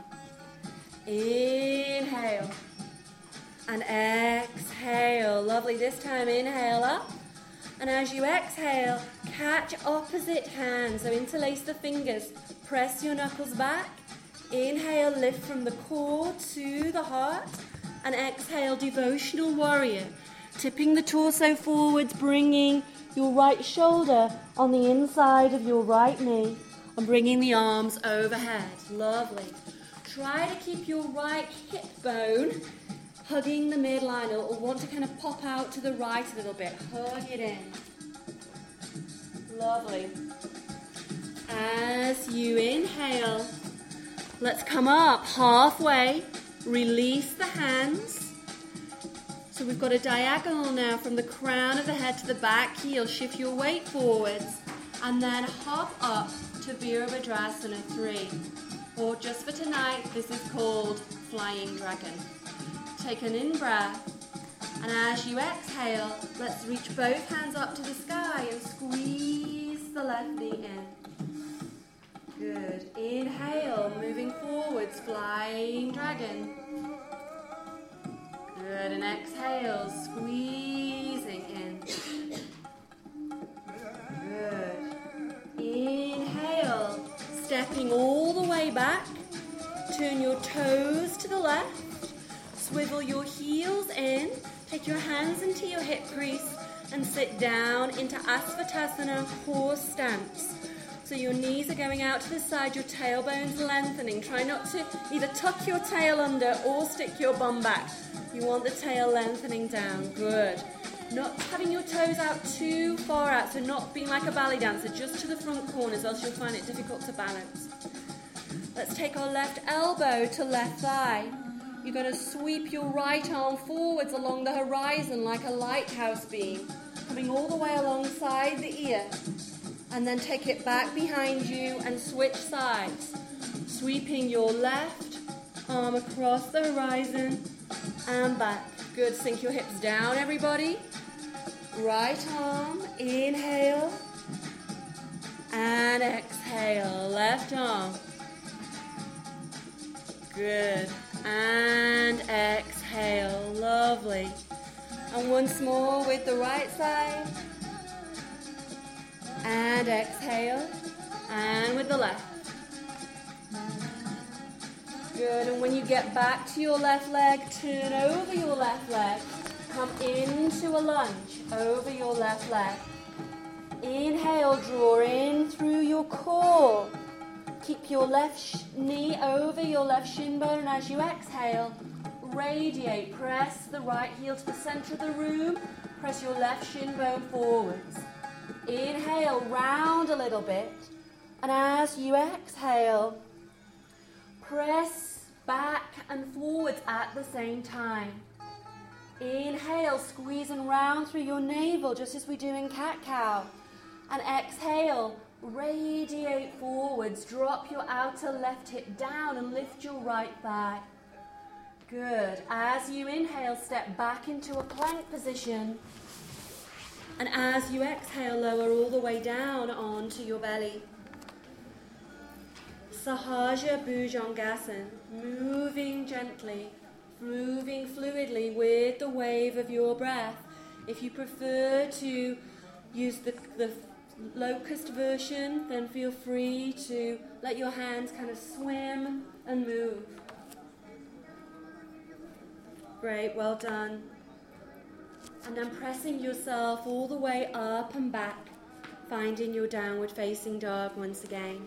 Inhale. And exhale. Lovely. This time, inhale up. And as you exhale, catch opposite hands. So interlace the fingers. Press your knuckles back. Inhale, lift from the core to the heart. And exhale, devotional warrior. Tipping the torso forwards, bringing your right shoulder on the inside of your right knee. And bringing the arms overhead. Lovely. Try to keep your right hip bone hugging the midline, or want to kind of pop out to the right a little bit. Hug it in. Lovely. As you inhale, let's come up halfway. Release the hands. So we've got a diagonal now from the crown of the head to the back heel. Shift your weight forwards and then hop up to Virabhadrasana three. Or just for tonight, this is called Flying Dragon. Take an in-breath. And as you exhale, let's reach both hands up to the sky and squeeze the left knee in. Good. Inhale, moving forwards, Flying Dragon. Good. And exhale, squeezing in. Good. Inhale, stepping all the way back. Turn your toes to the left. Swivel your heels in. Take your hands into your hip crease and sit down into Asvatasana, horse stance. So your knees are going out to the side, your tailbone's lengthening. Try not to either tuck your tail under or stick your bum back. You want the tail lengthening down. Good. Not having your toes out too far out, so not being like a ballet dancer, just to the front corners, else you'll find it difficult to balance. Let's take our left elbow to left thigh. You're going to sweep your right arm forwards along the horizon like a lighthouse beam, coming all the way alongside the ear. And then take it back behind you and switch sides. Sweeping your left arm across the horizon and back. Good. Sink your hips down, everybody. Right arm, inhale. And exhale, left arm. Good. And exhale, lovely. And once more with the right side. And exhale. And with the left. Good. And when you get back to your left leg, turn over your left leg. Come into a lunge over your left leg. Inhale, draw in through your core. Keep your left sh- knee over your left shin bone as you exhale. Radiate. Press the right heel to the center of the room. Press your left shin bone forwards. Inhale, round a little bit. And as you exhale, press back and forwards at the same time. Inhale, squeeze and round through your navel, just as we do in cat-cow. And exhale, radiate forwards. Drop your outer left hip down and lift your right thigh. Good. As you inhale, step back into a plank position. And as you exhale, lower all the way down onto your belly. Sahaja Bhujangasana, moving gently, moving fluidly with the wave of your breath. If you prefer to use the, the locust version, then feel free to let your hands kind of swim and move. Great, well done. And then pressing yourself all the way up and back, finding your downward facing dog once again.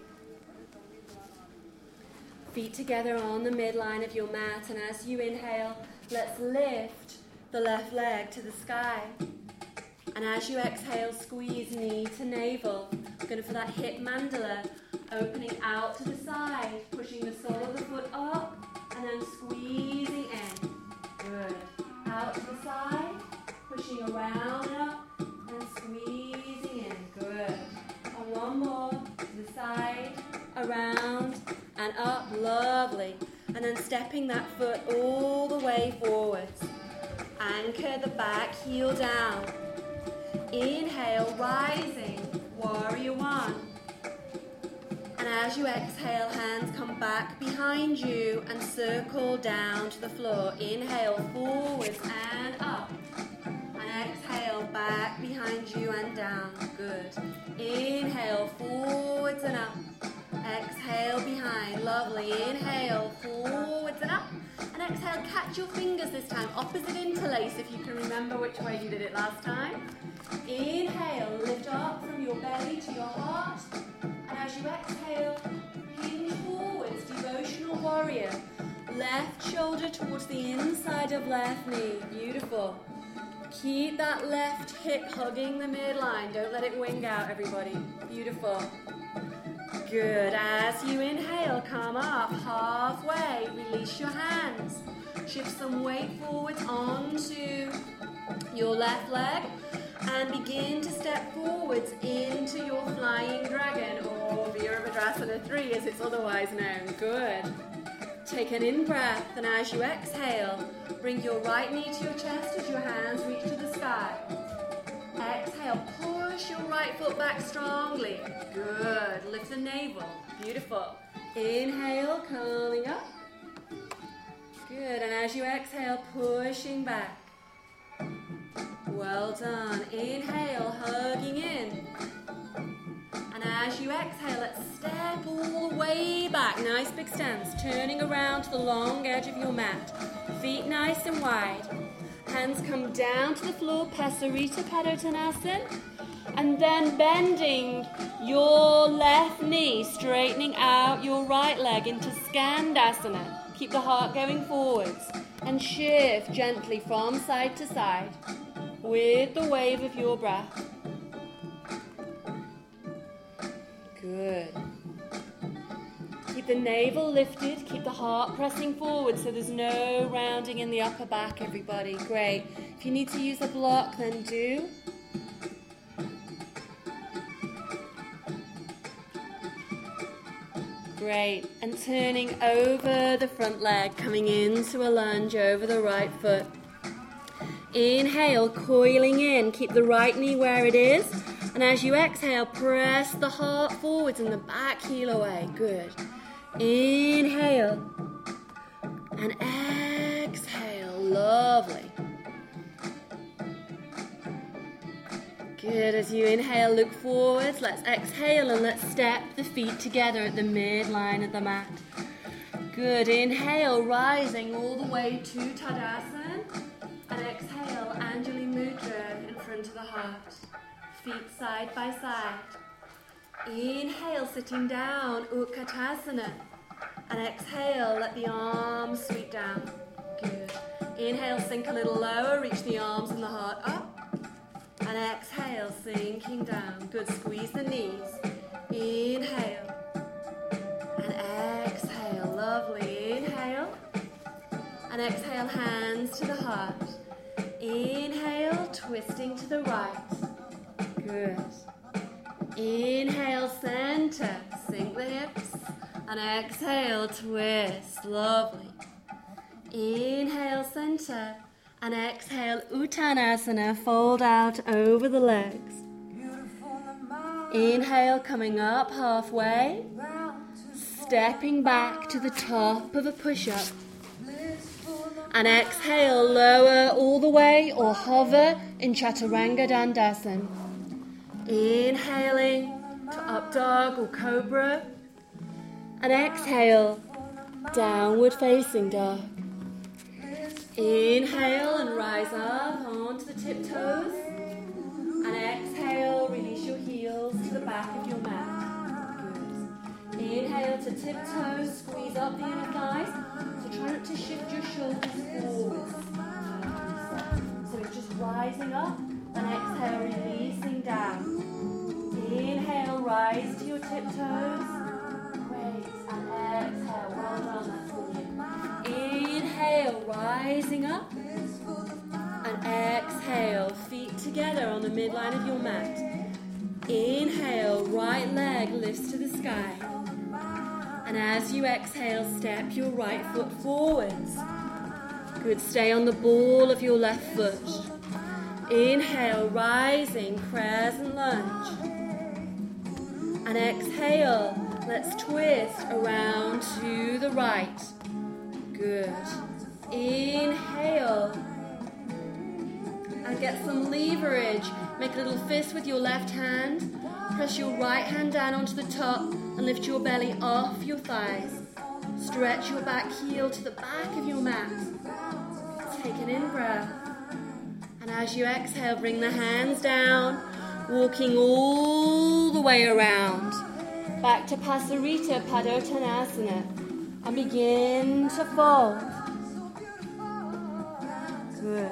Feet together on the midline of your mat, and as you inhale, let's lift the left leg to the sky. And as you exhale, squeeze knee to navel. Going for that hip mandala, opening out to the side, pushing the sole of the foot up, and then squeezing in. Good. Out to the side, pushing around and up, and squeezing in. Good. And one more, to the side, around, and up. Lovely. And then stepping that foot all the way forwards. Anchor the back heel down. Inhale, rising, warrior one. And as you exhale, hands come back behind you and circle down to the floor. Inhale, forwards and up. And exhale, back behind you and down. Good. Inhale, forwards and up. Exhale, behind. Lovely. Inhale, forwards and up. And exhale, catch your fingers this time. Opposite interlace if you can remember which way you did it last time. Inhale, lift up from your belly to your heart. And as you exhale, hinge forwards, devotional warrior. Left shoulder towards the inside of left knee. Beautiful. Keep that left hip hugging the midline. Don't let it wing out, everybody. Beautiful. Good. As you inhale, come up halfway. Release your hands. Shift some weight forwards onto your left leg and begin to step forwards into your flying dragon or Virabhadrasana three as it's otherwise known. Good. Take an in-breath and as you exhale, bring your right knee to your chest as your hands reach to the sky. Exhale, push your right foot back strongly. Good. Lift the navel. Beautiful. Inhale, coming up. Good. And as you exhale, pushing back. Well done. Inhale, hugging in. And as you exhale, let's step all the way back. Nice big stance. Turning around to the long edge of your mat. Feet nice and wide. Hands come down to the floor, Pasarita Padottanasana, and then bending your left knee, straightening out your right leg into Skandasana. Keep the heart going forwards and shift gently from side to side with the wave of your breath. Good. Keep the navel lifted, keep the heart pressing forward so there's no rounding in the upper back, everybody. Great. If you need to use a block, then do. Great. And turning over the front leg, coming into a lunge over the right foot. Inhale, coiling in. Keep the right knee where it is. And as you exhale, press the heart forwards and the back heel away. Good. Inhale and exhale. Lovely. Good. As you inhale, look forwards. Let's exhale and let's step the feet together at the midline of the mat. Good. Inhale, rising all the way to Tadasana. And exhale, Anjali Mudra in front of the heart. Feet side by side. Inhale, sitting down, Utkatasana. And exhale, let the arms sweep down. Good. Inhale, sink a little lower, reach the arms and the heart up. And exhale, sinking down. Good, squeeze the knees. Inhale. And exhale, lovely. Inhale. And exhale, hands to the heart. Inhale, twisting to the right. Good. Inhale, center, sink the hips, and exhale, twist, lovely. Inhale, center, and exhale, Uttanasana, fold out over the legs. Inhale, coming up halfway, stepping back to the top of a push-up. And exhale, lower all the way or hover in Chaturanga Dandasana. Inhaling to up dog or cobra. And exhale, downward facing dog. Inhale and rise up onto the tiptoes. And exhale, release your heels to the back of your mat. Good. Inhale to tiptoes, squeeze up the inner thighs. So try not to shift your shoulders forwards. So it's just rising up. And exhale, releasing down. Inhale, rise to your tiptoes. Great. And exhale, well done, that's brilliant. Inhale, rising up. And exhale, feet together on the midline of your mat. Inhale, right leg lifts to the sky. And as you exhale, step your right foot forwards. Good, stay on the ball of your left foot. Inhale, rising, crescent lunge. And exhale, let's twist around to the right. Good. Inhale. And get some leverage. Make a little fist with your left hand. Press your right hand down onto the top and lift your belly off your thighs. Stretch your back heel to the back of your mat. Take an in-breath. And as you exhale, bring the hands down, walking all the way around. Back to Pasarita Padottanasana. And begin to fold. Good.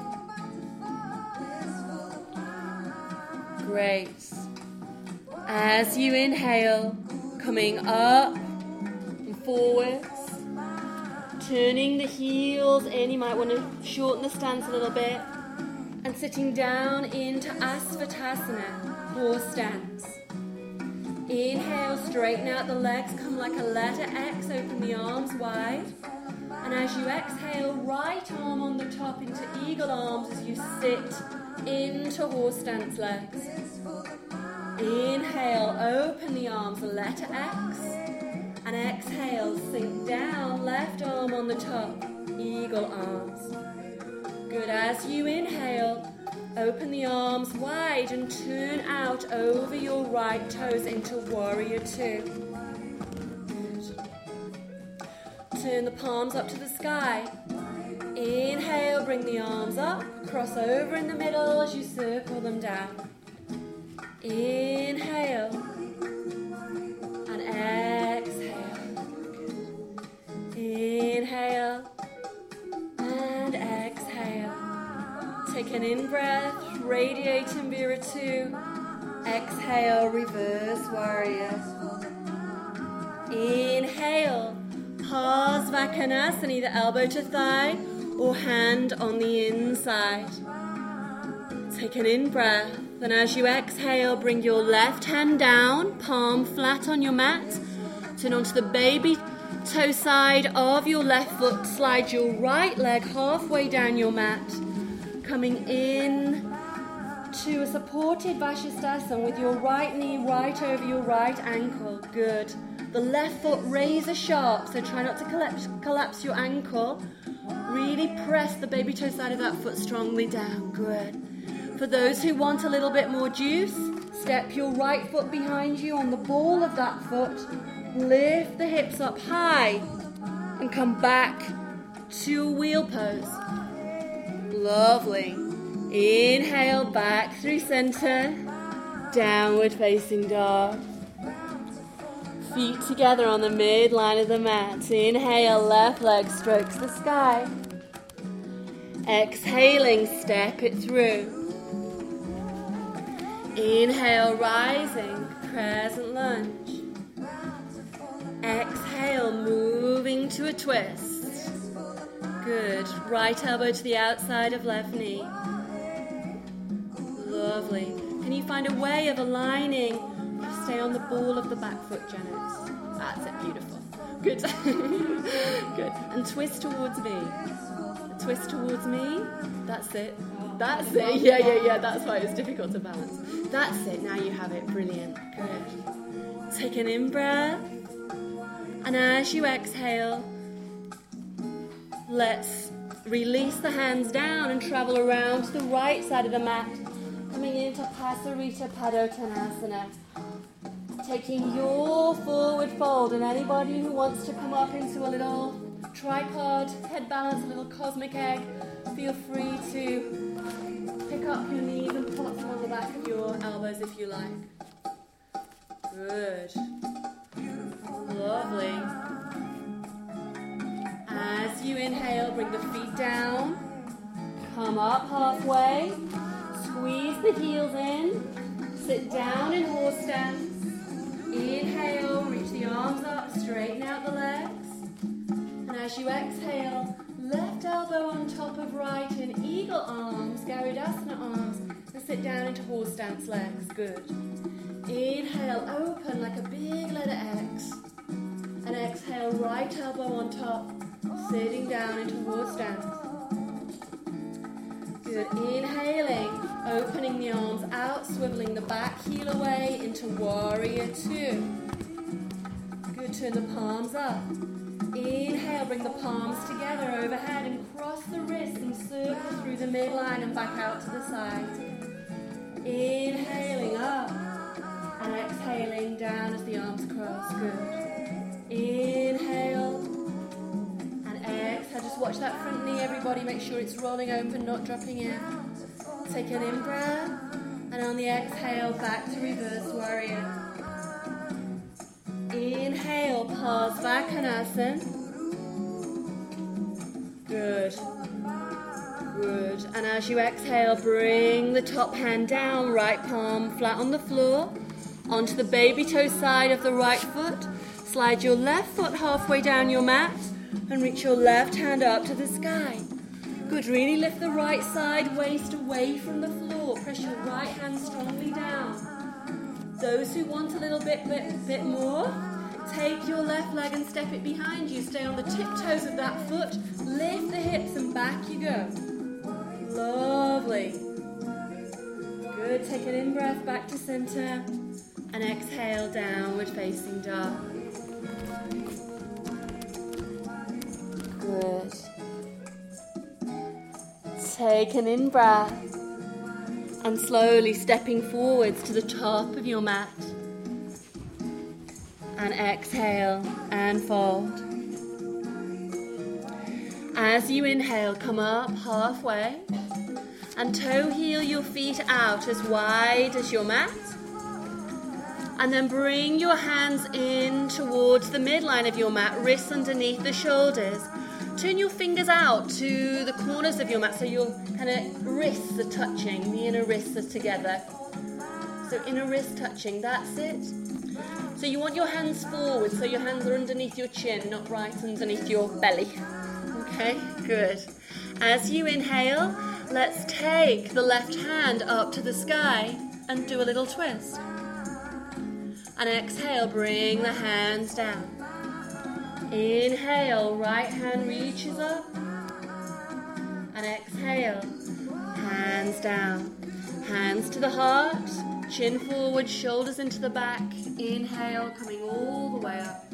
Great. as you inhale, coming up and forwards, turning the heels in. You might want to shorten the stance a little bit, and sitting down into Asvatasana, horse stance. Inhale, straighten out the legs, come like a letter X, open the arms wide. And as you exhale, right arm on the top into eagle arms as you sit into horse stance legs. Inhale, open the arms, letter X. And exhale, sink down, left arm on the top, eagle arms. Good, as you inhale, open the arms wide and turn out over your right toes into warrior two. Good. Turn the palms up to the sky. Inhale, bring the arms up, cross over in the middle as you circle them down. Inhale and exhale. Inhale and exhale. Take an in-breath, radiating Vira two. Exhale, reverse warrior. Inhale, Parsvakonasana, either elbow to thigh or hand on the inside. Take an in-breath, and as you exhale, bring your left hand down, palm flat on your mat. Turn onto the baby toe side of your left foot. Slide your right leg halfway down your mat. Coming in to a supported Vashisthasana with your right knee right over your right ankle. Good. The left foot razor sharp, so try not to collapse, collapse your ankle. Really press the baby toe side of that foot strongly down. Good. For those who want a little bit more juice, step your right foot behind you on the ball of that foot. Lift the hips up high and come back to a wheel pose. Lovely. Inhale, back through center, downward facing dog. Feet together on the midline of the mat. Inhale, left leg strokes the sky. Exhaling, step it through. Inhale, rising, crescent lunge. Exhale, moving to a twist. Good. Right elbow to the outside of left knee. Lovely. Can you find a way of aligning? Stay on the ball of the back foot, Janet. That's it. Beautiful. Good. Good. And twist towards me. Twist towards me. That's it. That's it. Yeah, yeah, yeah. That's why it's difficult to balance. That's it. Now you have it. Brilliant. Good. Take an in-breath. And as you exhale, let's release the hands down and travel around to the right side of the mat, coming into Pasarita Padottanasana. Taking your forward fold, and anybody who wants to come up into a little tripod, head balance, a little cosmic egg, feel free to pick up your knees and pull up from on the back of your elbows if you like. Good. Lovely. As you inhale, bring the feet down. Come up halfway. Squeeze the heels in. Sit down in horse stance. Inhale, reach the arms up, straighten out the legs. And as you exhale, left elbow on top of right in eagle arms, Garudasana arms, and sit down into horse stance legs. Good. Inhale, open like a big letter X. And exhale, right elbow on top, sitting down into horse stance. Good. Inhaling, opening the arms out, swiveling the back heel away into warrior two. Good. Turn the palms up. Inhale, bring the palms together overhead and cross the wrists and circle through the midline and back out to the side. Inhaling up and exhaling down as the arms cross. Good. Inhale and exhale. Just watch that front knee, everybody. Make sure it's rolling open, not dropping in. Take an in-breath, and on the exhale, back to reverse warrior. Inhale, Parsvakonasana. Good. Good. And as you exhale, bring the top hand down, right palm flat on the floor. Onto the baby toe side of the right foot. Slide your left foot halfway down your mat and reach your left hand up to the sky. Good, really lift the right side waist away from the floor. Press your right hand strongly down. Those who want a little bit, bit, bit more, take your left leg and step it behind you. Stay on the tiptoes of that foot. Lift the hips and back you go. Lovely. Good, take an in-breath back to center and exhale, downward facing dog. Good. Take an in-breath and slowly stepping forwards to the top of your mat. And exhale and fold. As you inhale, come up halfway and toe heel your feet out as wide as your mat. And then bring your hands in towards the midline of your mat, wrists underneath the shoulders. Turn your fingers out to the corners of your mat so your kind of wrists are touching, the inner wrists are together. So inner wrist touching, that's it. So you want your hands forward, so your hands are underneath your chin, not right underneath your belly. Okay, good. As you inhale, let's take the left hand up to the sky and do a little twist. And exhale, bring the hands down. Inhale, right hand reaches up. And exhale, hands down. Hands to the heart, chin forward, shoulders into the back. Inhale, coming all the way up.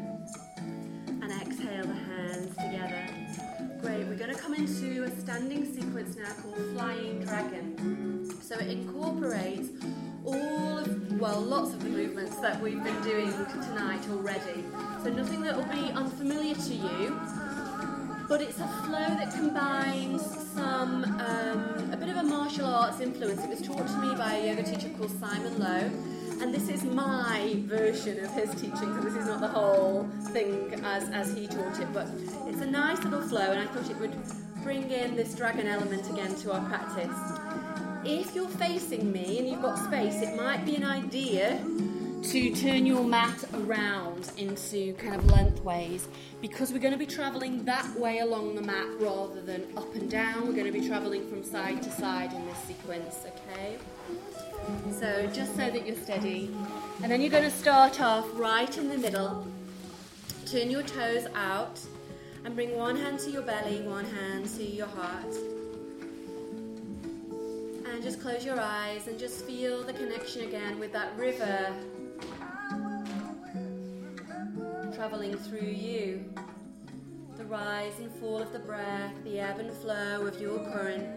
And exhale, the hands together. Great, we're going to come into a standing sequence now called Flying Dragon. So it incorporates all of, well, lots of the movements that we've been doing tonight already. So nothing that will be unfamiliar to you, but it's a flow that combines some, um, a bit of a martial arts influence. It was taught to me by a yoga teacher called Simon Lowe, and this is my version of his teaching, so this is not the whole thing as, as he taught it, but it's a nice little flow, and I thought it would bring in this dragon element again to our practice. If you're facing me and you've got space, it might be an idea to turn your mat around into kind of lengthways, because we're going to be travelling that way along the mat rather than up and down. We're going to be travelling from side to side in this sequence, okay? So just so that you're steady. And then you're going to start off right in the middle. Turn your toes out and bring one hand to your belly, one hand to your heart. And just close your eyes and just feel the connection again with that river travelling through you. The rise and fall of the breath, the ebb and flow of your current.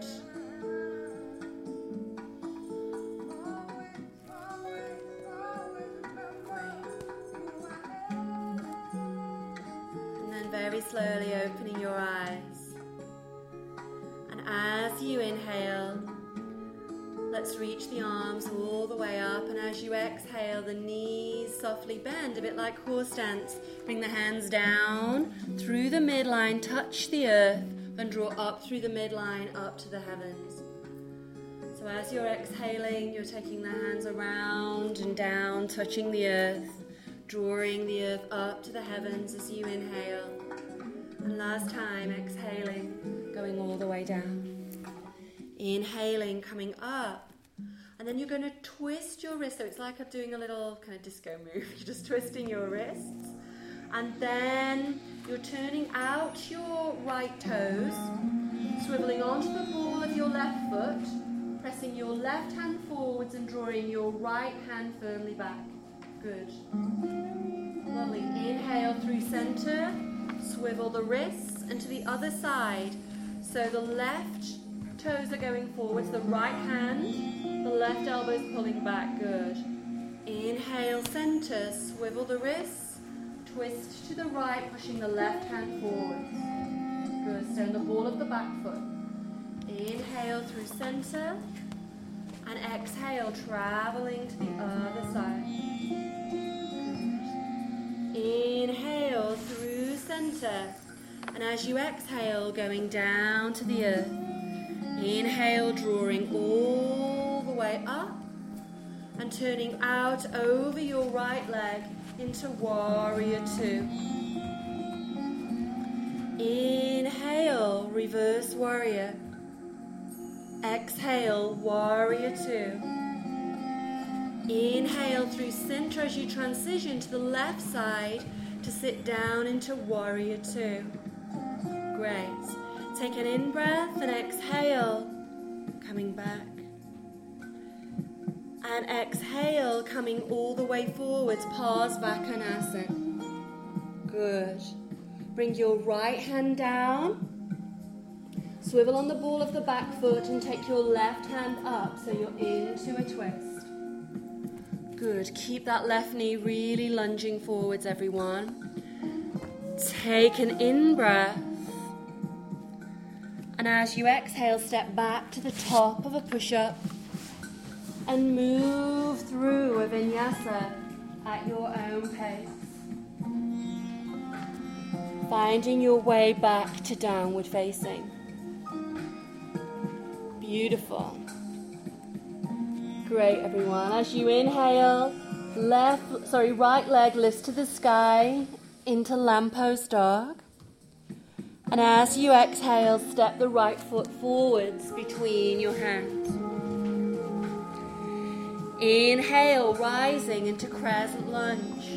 And then very slowly opening your eyes. And as you inhale, let's reach the arms all the way up, and as you exhale, the knees softly bend, a bit like horse stance. Bring the hands down through the midline, touch the earth, and draw up through the midline, up to the heavens. So as you're exhaling, you're taking the hands around and down, touching the earth, drawing the earth up to the heavens as you inhale. And last time, exhaling, going all the way down. Inhaling, coming up, and then you're going to twist your wrist, so it's like I'm doing a little kind of disco move. You're just twisting your wrists, and then you're turning out your right toes, swiveling onto the ball of your left foot, pressing your left hand forwards and drawing your right hand firmly back. Good. Lovely. Inhale through center, swivel the wrists, and to the other side, so the left toes are going forwards, the right hand, the left elbow is pulling back. Good. Inhale, center, swivel the wrists, twist to the right, pushing the left hand forwards. Good. Stay on the ball of the back foot. Inhale through center, and exhale, traveling to the other side. Good. Inhale through center, and as you exhale, going down to the earth. Inhale, drawing all the way up, and turning out over your right leg into warrior two. Inhale, reverse warrior. Exhale, warrior two. Inhale through center as you transition to the left side to sit down into warrior two. Great. Take an in-breath and exhale, coming back. And exhale, coming all the way forwards, Parsvakonasana. Good. Bring your right hand down. Swivel on the ball of the back foot and take your left hand up so you're into a twist. Good. Keep that left knee really lunging forwards, everyone. Take an in-breath. And as you exhale, step back to the top of a push-up and move through a vinyasa at your own pace. Finding your way back to downward facing. Beautiful. Great, everyone. As you inhale, left, sorry, right leg lifts to the sky into lamppost dog. And as you exhale, step the right foot forwards between your hands. Inhale, rising into crescent lunge.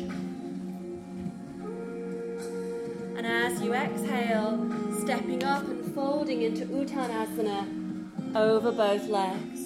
And as you exhale, stepping up and folding into Uttanasana over both legs.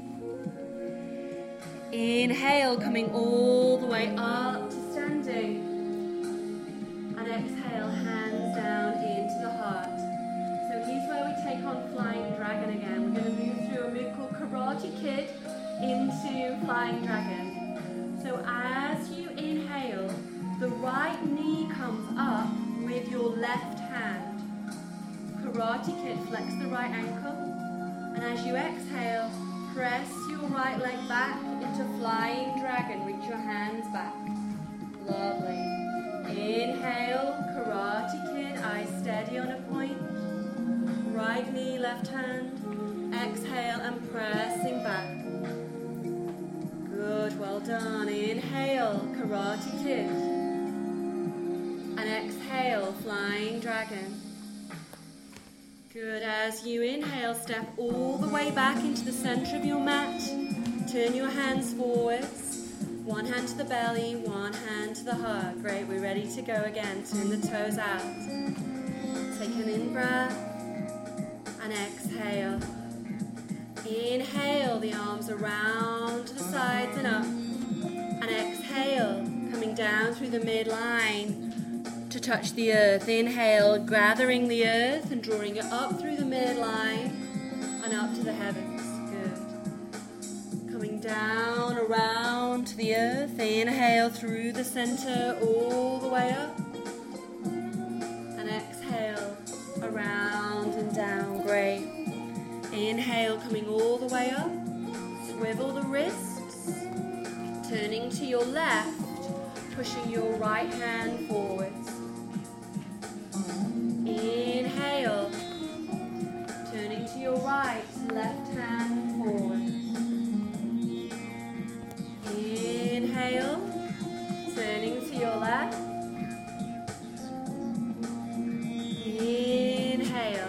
Inhale, coming all the way up to standing. And exhale, hands down into the heart. So here's where we take on Flying Dragon again. We're going to move through a move called Karate Kid into Flying Dragon. So as you inhale, the right knee comes up with your left hand. Karate Kid, flex the right ankle. And as you exhale, press your right leg back into Flying Dragon. Reach your hands back. Lovely. Inhale, Karate Kid, eyes steady on a point. Right knee, left hand. Exhale and pressing back. Good, well done. Inhale, Karate Kid. And exhale, Flying Dragon. Good, as you inhale, step all the way back into the center of your mat. Turn your hands forwards. One hand to the belly, one hand to the heart. Great, we're ready to go again. Turn the toes out. Take an in-breath and exhale. Inhale, the arms around to the sides and up. And exhale, coming down through the midline to touch the earth. Inhale, gathering the earth and drawing it up through the midline and up to the heavens. Good. Coming down, around to the earth. Inhale through the center, all the way up. And exhale, around and down. Great. Inhale, coming all the way up. Swivel the wrists. Turning to your left, pushing your right hand forwards. Inhale. Turning to your right, left hand forward. Inhale. Turning to your left. Inhale.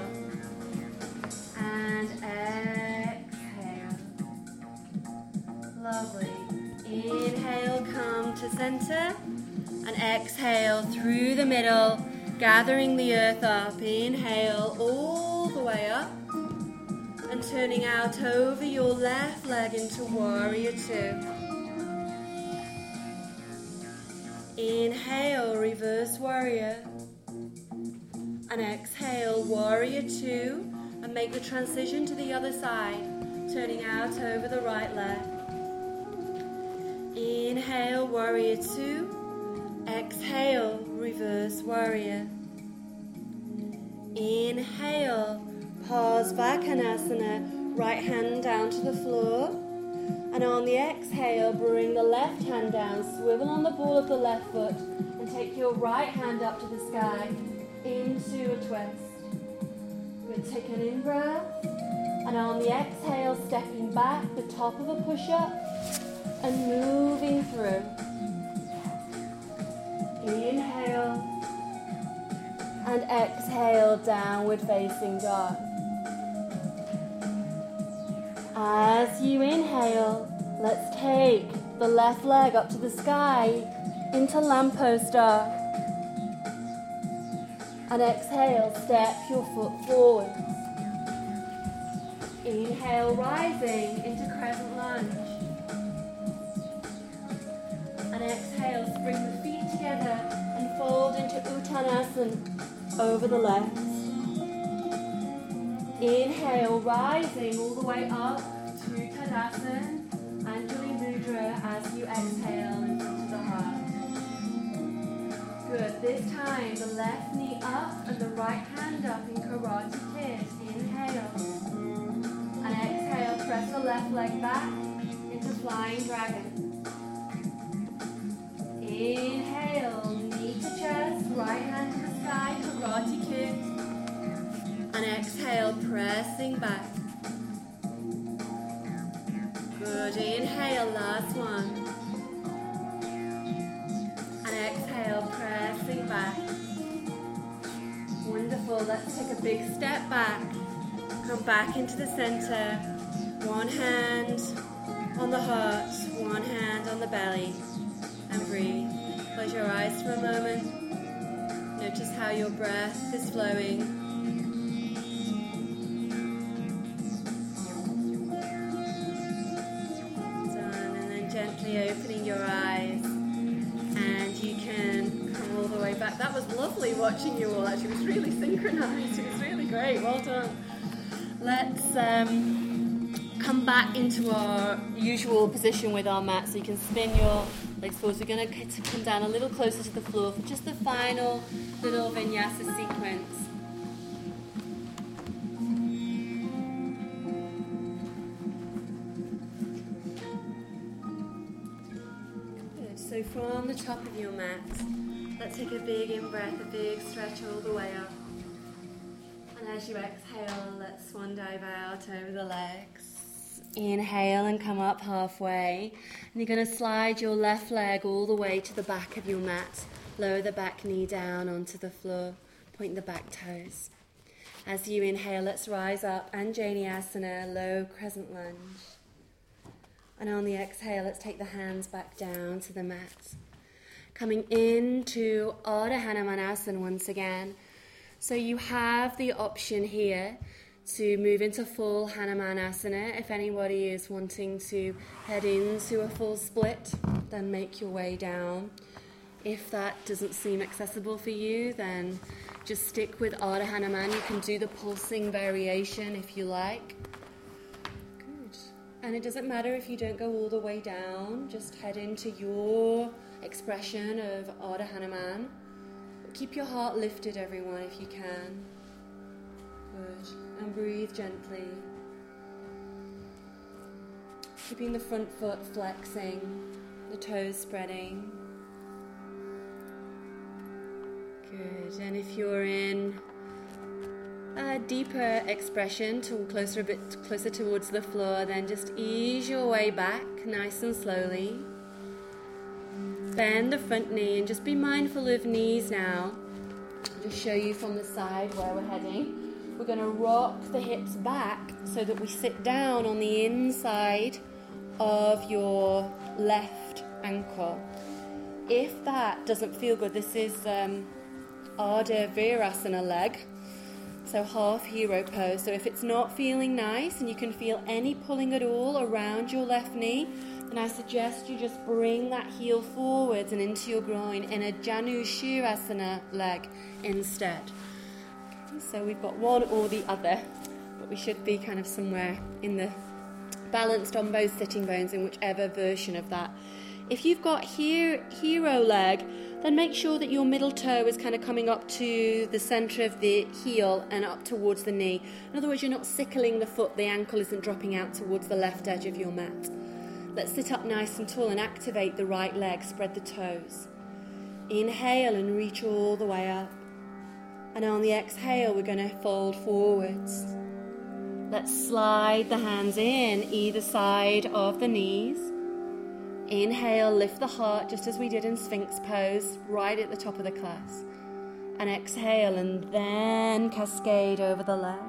And exhale. Lovely. Inhale, come to center. And exhale through the middle, gathering the earth up. Inhale all the way up. And turning out over your left leg into warrior two. Inhale, reverse warrior. And exhale, warrior two. And make the transition to the other side, turning out over the right leg. Inhale, warrior two. Exhale, reverse warrior. Inhale, Parsvakonasana, right hand down to the floor. And on the exhale, bring the left hand down, swivel on the ball of the left foot, and take your right hand up to the sky into a twist. Good, take an in-breath. And on the exhale, stepping back, the top of a push-up. and moving through. Inhale and exhale, downward facing dog. As you inhale, let's take the left leg up to the sky into lamppost dog. And exhale, step your foot forward. Inhale, rising into crescent lunge. And exhale, spring the feet together and fold into Uttanasana over the legs. Inhale, rising all the way up to Tadasana, Anjali Mudra as you exhale in front of the heart. Good. This time, the left knee up and the right hand up in Karate Kid. Inhale. And exhale, press the left leg back into Flying Dragon. Inhale, knee to chest, right hand to the sky, Karate Kid. And exhale, pressing back. Good. Inhale, last one. Exhale, pressing back. Wonderful. Let's take a big step back. Come back into the center. One hand on the heart, one hand on the belly. And breathe. Close your eyes for a moment. Notice how your breath is flowing. Done. And then gently opening your eyes. You can come all the way back. That was lovely watching you all, actually. It was really synchronized. It was really great. Well done. Let's um, come back into our usual position with our mat. So you can spin your legs forward. We're going to come down a little closer to the floor for just the final little vinyasa sequence. So from the top of your mat, let's take a big in-breath, a big stretch all the way up. And as you exhale, let's swan dive out over the legs. Inhale and come up halfway. And you're going to slide your left leg all the way to the back of your mat. Lower the back knee down onto the floor. Point the back toes. As you inhale, let's rise up. Anjaneyasana, low crescent lunge. And on the exhale, let's take the hands back down to the mat. Coming into Ardha Hanumanasana once again. So you have the option here to move into full Hanumanasana. If anybody is wanting to head into a full split, then make your way down. If that doesn't seem accessible for you, then just stick with Ardha Hanuman. You can do the pulsing variation if you like. And it doesn't matter if you don't go all the way down, just head into your expression of Ardha Hanuman. Keep your heart lifted, everyone, if you can. Good. And breathe gently. Keeping the front foot flexing, the toes spreading. Good. And if you're in a deeper expression, to closer a bit closer towards the floor, then just ease your way back nice and slowly. Bend the front knee and just be mindful of knees now. I'll just show you from the side where we're heading. We're going to rock the hips back so that we sit down on the inside of your left ankle. If that doesn't feel good, this is um, Ardha Virasana leg. So half hero pose. So if it's not feeling nice and you can feel any pulling at all around your left knee, then I suggest you just bring that heel forwards and into your groin in a Janu Shirasana leg instead. Okay, so we've got one or the other, but we should be kind of somewhere in the balanced on both sitting bones in whichever version of that. If you've got here, hero leg, then make sure that your middle toe is kind of coming up to the centre of the heel and up towards the knee. In other words, you're not sickling the foot, the ankle isn't dropping out towards the left edge of your mat. Let's sit up nice and tall and activate the right leg, spread the toes. Inhale and reach all the way up. And on the exhale, we're going to fold forwards. Let's slide the hands in either side of the knees. Inhale, lift the heart just as we did in Sphinx pose, right at the top of the class. And exhale, and then cascade over the leg.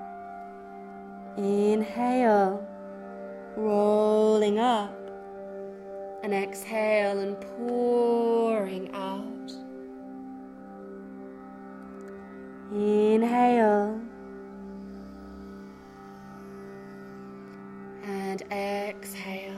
Inhale, rolling up. And exhale, and pouring out. Inhale. And exhale.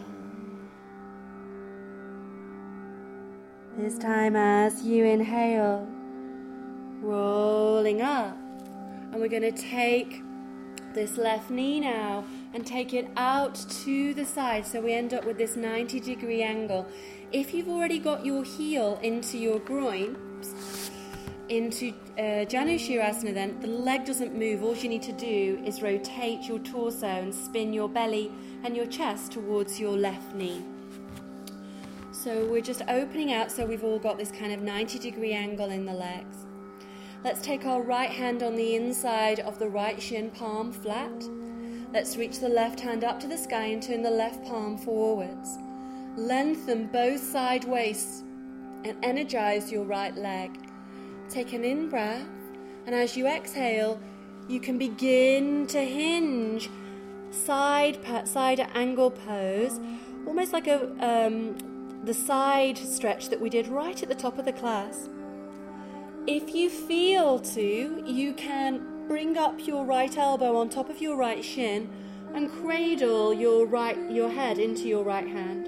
This time as you inhale, rolling up. And we're going to take this left knee now and take it out to the side, so we end up with this ninety degree angle. If you've already got your heel into your groin, into uh, Janu Shirasana, then the leg doesn't move. All you need to do is rotate your torso and spin your belly and your chest towards your left knee. So we're just opening out, so we've all got this kind of ninety degree angle in the legs. Let's take our right hand on the inside of the right shin, palm flat. Let's reach the left hand up to the sky and turn the left palm forwards. Lengthen both side waists and energize your right leg. Take an in-breath, and as you exhale, you can begin to hinge, side side angle pose, almost like a um, the side stretch that we did right at the top of the class. If you feel to, you can bring up your right elbow on top of your right shin and cradle your right your head into your right hand.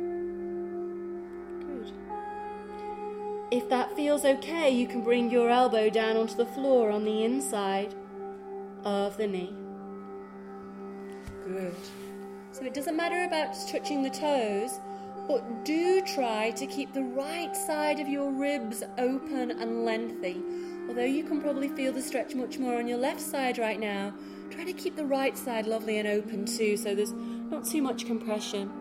Good. If that feels okay, you can bring your elbow down onto the floor on the inside of the knee. Good. So it doesn't matter about touching the toes, but do try to keep the right side of your ribs open and lengthy. Although you can probably feel the stretch much more on your left side right now, try to keep the right side lovely and open too, so there's not too much compression.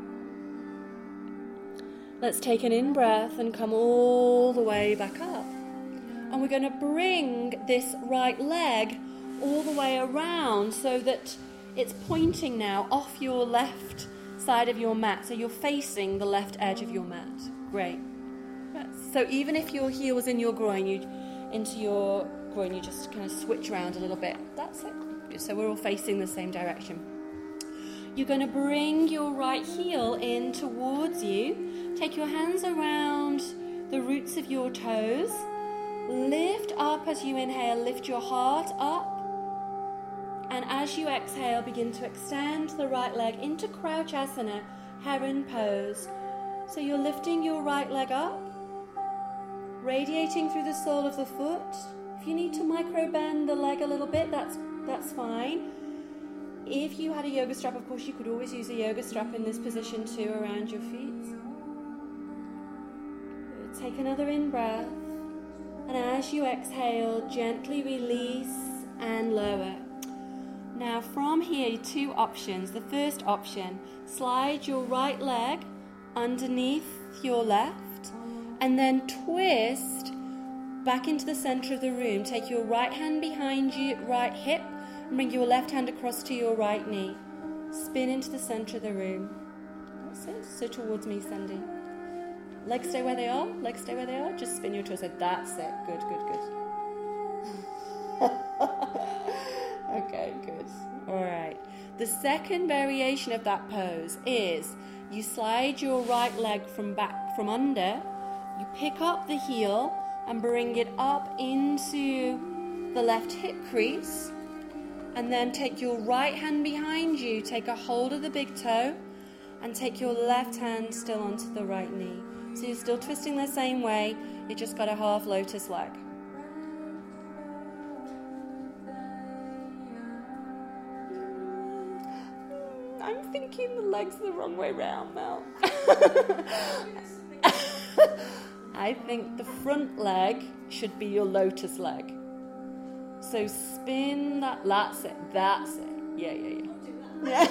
Let's take an in-breath and come all the way back up. And we're going to bring this right leg all the way around so that it's pointing now off your left side of your mat, so you're facing the left edge of your mat. Great. So even if your heel was in your groin, you into your groin, you just kind of switch around a little bit. That's it. So we're all facing the same direction. You're going to bring your right heel in towards you. Take your hands around the roots of your toes. Lift up as you inhale. Lift your heart up. And as you exhale, begin to extend the right leg into Crouch Asana, Heron Pose. So you're lifting your right leg up, radiating through the sole of the foot. If you need to micro bend the leg a little bit, that's that's fine. If you had a yoga strap, of course, you could always use a yoga strap in this position too, around your feet. Take another in-breath. And as you exhale, gently release and lower. Now from here, two options. The first option, slide your right leg underneath your left and then twist back into the center of the room. Take your right hand behind you, right hip, and bring your left hand across to your right knee. Spin into the center of the room. That's it. So towards me, Sandy. Legs stay where they are. Legs stay where they are. Just spin your torso. That's it. Good, good, good. Okay, good. All right. The second variation of that pose is you slide your right leg from back, from under, you pick up the heel and bring it up into the left hip crease, and then take your right hand behind you, take a hold of the big toe, and take your left hand still onto the right knee. So you're still twisting the same way, you just got a half lotus leg. I'm thinking the leg's the wrong way round, Mel. I think the front leg should be your lotus leg. So spin that, that's it, that's it. Yeah, yeah, yeah.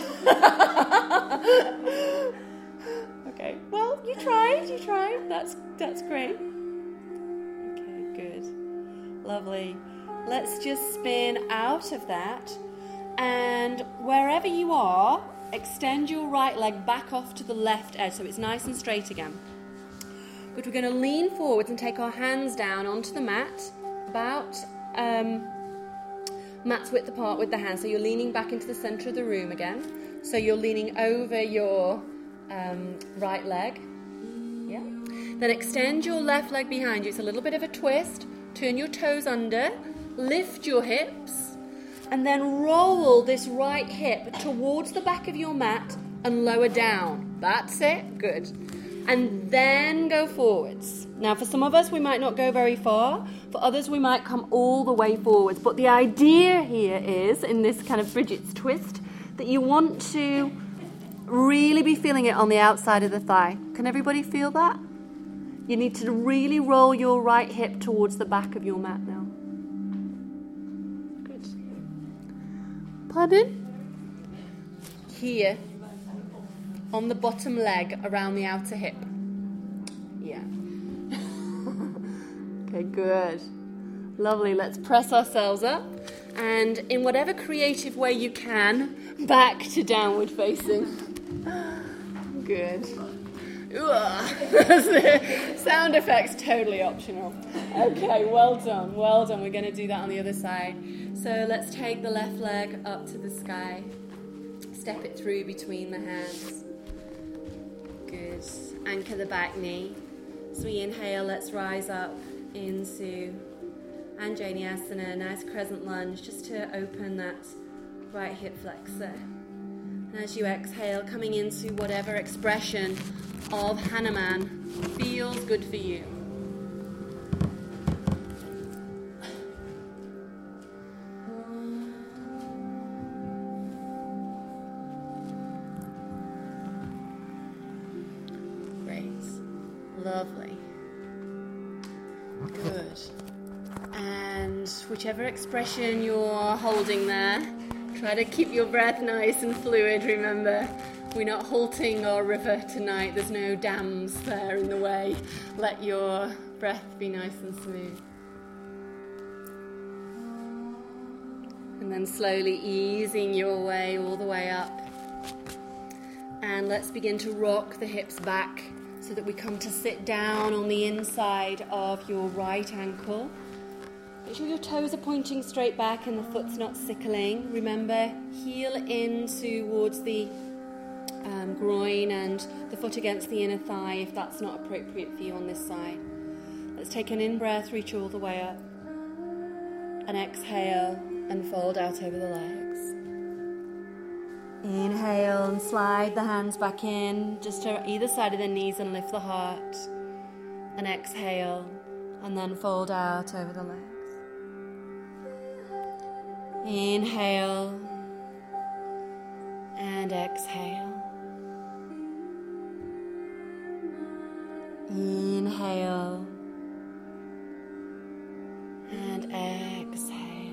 Yeah. Okay, well, you tried, you tried. That's, that's great. Okay, good. Lovely. Let's just spin out of that. And wherever you are, extend your right leg back off to the left edge so it's nice and straight again. Good, we're going to lean forwards and take our hands down onto the mat, about um, mat's width apart with the hands. So you're leaning back into the centre of the room again. So you're leaning over your um, right leg. Yeah. Then extend your left leg behind you. It's a little bit of a twist. Turn your toes under, lift your hips, and then roll this right hip towards the back of your mat and lower down. That's it. Good. And then go forwards. Now, for some of us, we might not go very far. For others, we might come all the way forwards. But the idea here is, in this kind of Bridget's twist, that you want to really be feeling it on the outside of the thigh. Can everybody feel that? You need to really roll your right hip towards the back of your mat now. Good. Pardon? Here. On the bottom leg around the outer hip. Yeah. Okay, good. Lovely. Let's press ourselves up. And in whatever creative way you can, back to downward facing. Good. Sound effects totally optional. Okay, well done. Well done. We're going to do that on the other side. So let's take the left leg up to the sky. Step it through between the hands. Good. Anchor the back knee. So we inhale, let's rise up into Anjaneyasana, nice crescent lunge, just to open that right hip flexor. And as you exhale, coming into whatever expression of Hanuman feels good for you. Lovely. Good. And whichever expression you're holding there, try to keep your breath nice and fluid, remember. We're not halting our river tonight. There's no dams there in the way. Let your breath be nice and smooth. And then slowly easing your way all the way up. And let's begin to rock the hips back so that we come to sit down on the inside of your right ankle. Make sure your toes are pointing straight back and the foot's not sickling. Remember, heel in towards the um, groin and the foot against the inner thigh if that's not appropriate for you on this side. Let's take an in-breath, reach all the way up. And exhale and fold out over the legs. Inhale and slide the hands back in, just to either side of the knees and lift the heart. And exhale, and then fold out over the legs. Inhale, and exhale. Inhale, and exhale.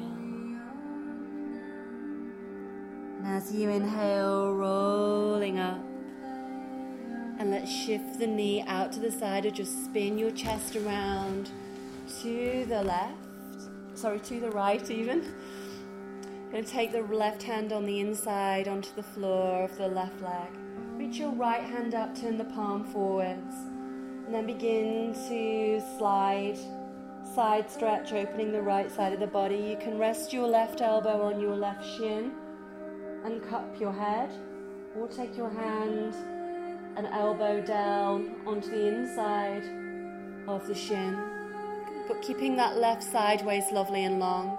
As you inhale, rolling up, and let's shift the knee out to the side or just spin your chest around to the left, sorry, to the right even. Going to take the left hand on the inside onto the floor of the left leg. Reach your right hand up, turn the palm forwards, and then begin to slide, side stretch, opening the right side of the body. You can rest your left elbow on your left shin and cup your head, or take your hand and elbow down onto the inside of the shin, but keeping that left side waist lovely and long.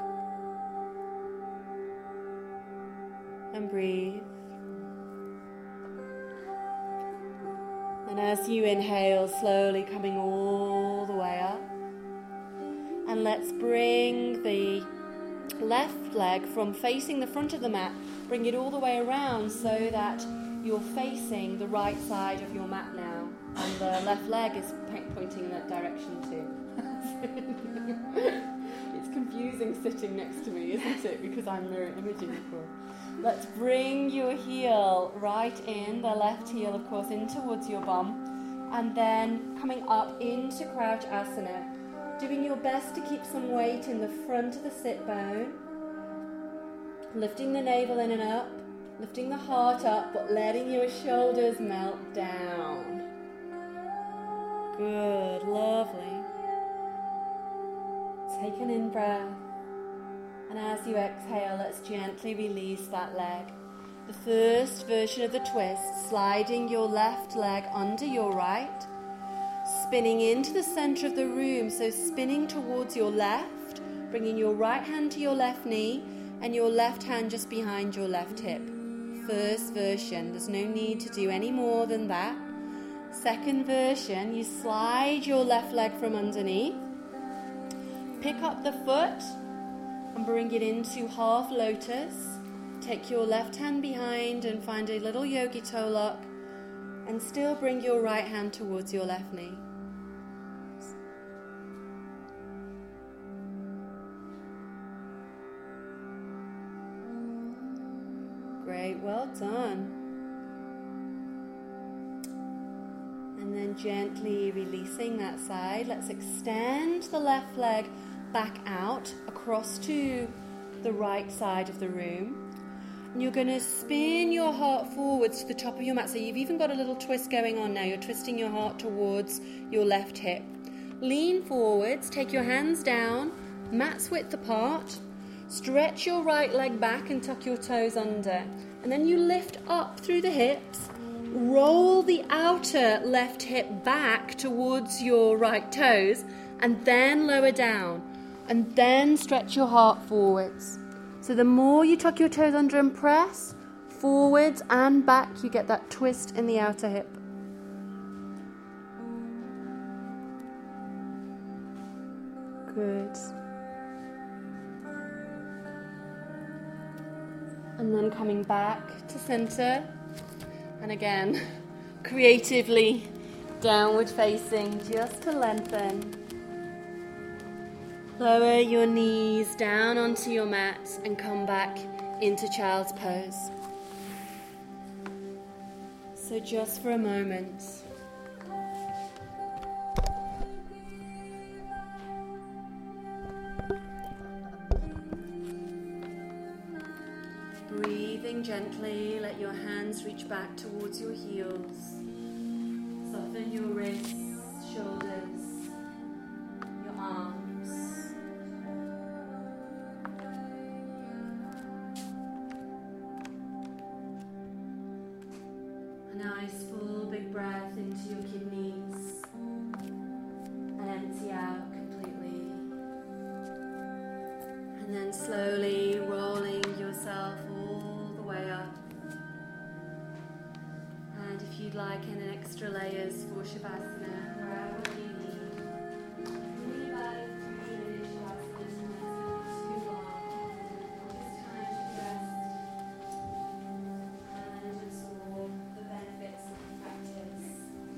And breathe. And as you inhale, slowly coming all the way up, and let's bring the left leg from facing the front of the mat, bring it all the way around so that you're facing the right side of your mat now, and the left leg is pointing in that direction too. It's confusing sitting next to me, isn't it? Because I'm mirror imaging, of course. Let's bring your heel right in, the left heel, of course, in towards your bum, and then coming up into Crouch Asana, doing your best to keep some weight in the front of the sit bone, lifting the navel in and up, Lifting the heart up, but letting your shoulders melt down. Good, lovely. Take an in-breath. And as you exhale, let's gently release that leg. The first version of the twist, sliding your left leg under your right, spinning into the center of the room, so spinning towards your left, bringing your right hand to your left knee and your left hand just behind your left hip. First version, there's no need to do any more than that. Second version, you slide your left leg from underneath, pick up the foot and bring it into half lotus. Take your left hand behind and find a little yogi toe lock, and still bring your right hand towards your left knee. Great, well done. And then gently releasing that side, let's extend the left leg back out across to the right side of the room. And you're going to spin your heart forwards to the top of your mat. So you've even got a little twist going on now. You're twisting your heart towards your left hip. Lean forwards, take your hands down, mat's width apart. Stretch your right leg back and tuck your toes under. And then you lift up through the hips. Roll the outer left hip back towards your right toes. And then lower down. And then stretch your heart forwards. So the more you tuck your toes under and press, forwards and back, you get that twist in the outer hip. Good. And then coming back to center. And again, creatively downward facing, just to lengthen. Lower your knees down onto your mat and come back into child's pose. So just for a moment. Breathing gently, let your hands reach back towards your heels. Soften your wrists, shoulders, your arms. A nice full big breath into your kidneys and empty out completely. And then slowly rolling yourself all the way up. And if you'd like any extra layers for Shavasana, grab what you need. Really about a three minute Shavasana is not too long. It's time to rest and absorb the benefits of the practice.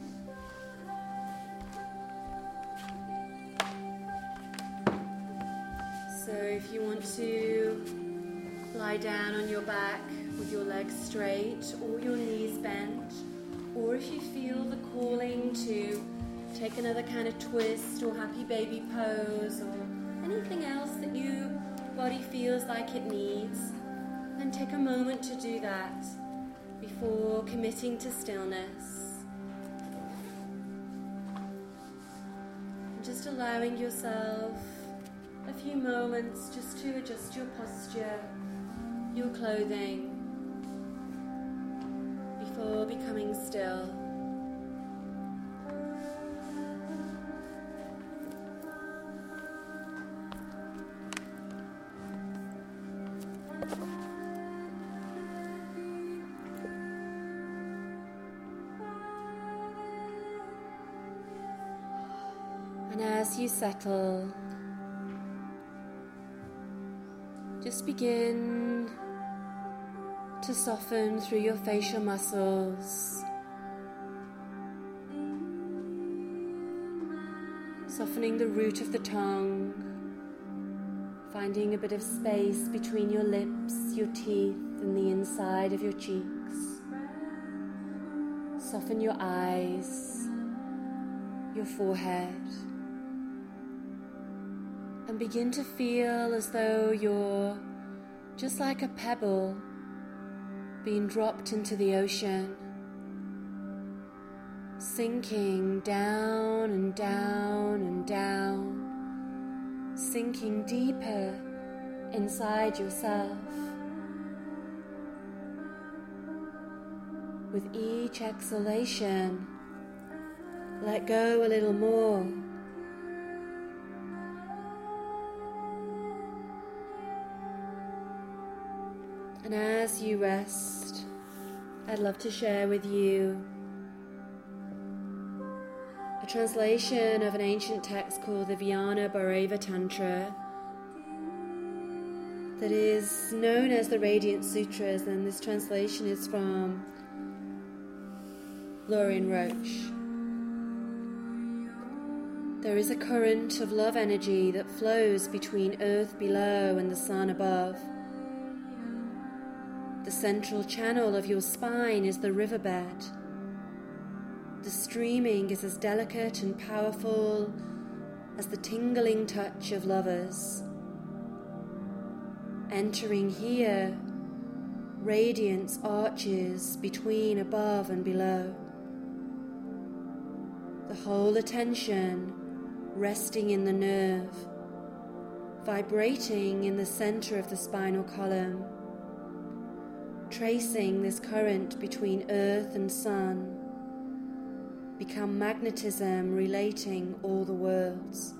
So if you want to lie down on your back with your legs straight or your knees bent, or if you feel the calling to take another kind of twist or happy baby pose or anything else that your body feels like it needs, then take a moment to do that before committing to stillness. And just allowing yourself a few moments just to adjust your posture, your clothing, before becoming still. And as you settle, just begin to soften through your facial muscles, softening the root of the tongue, finding a bit of space between your lips, your teeth, and the inside of your cheeks. Soften your eyes, your forehead, and begin to feel as though you're just like a pebble being dropped into the ocean, sinking down and down and down, sinking deeper inside yourself. With each exhalation, let go a little more. And as you rest, I'd love to share with you a translation of an ancient text called the Vijnana Bhairava Tantra that is known as the Radiant Sutras, and this translation is from Lorien Roche. There is a current of love energy that flows between earth below and the sun above. The central channel of your spine is the riverbed. The streaming is as delicate and powerful as the tingling touch of lovers. Entering here, radiance arches between above and below. The whole attention resting in the nerve, vibrating in the center of the spinal column, tracing this current between earth and sun, become magnetism relating all the worlds.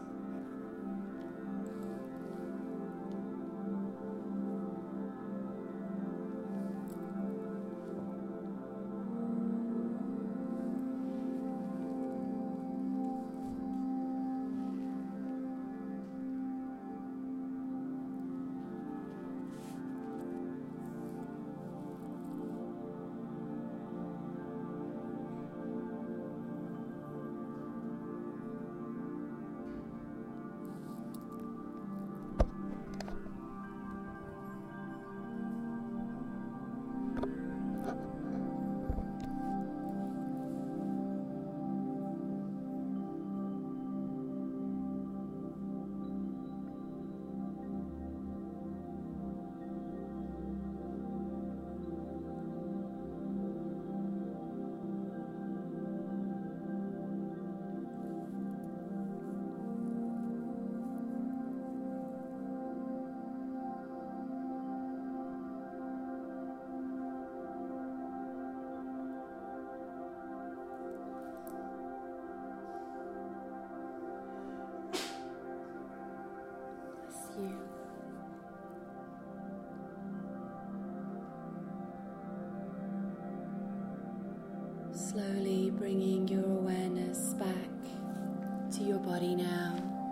Slowly bringing your awareness back to your body now.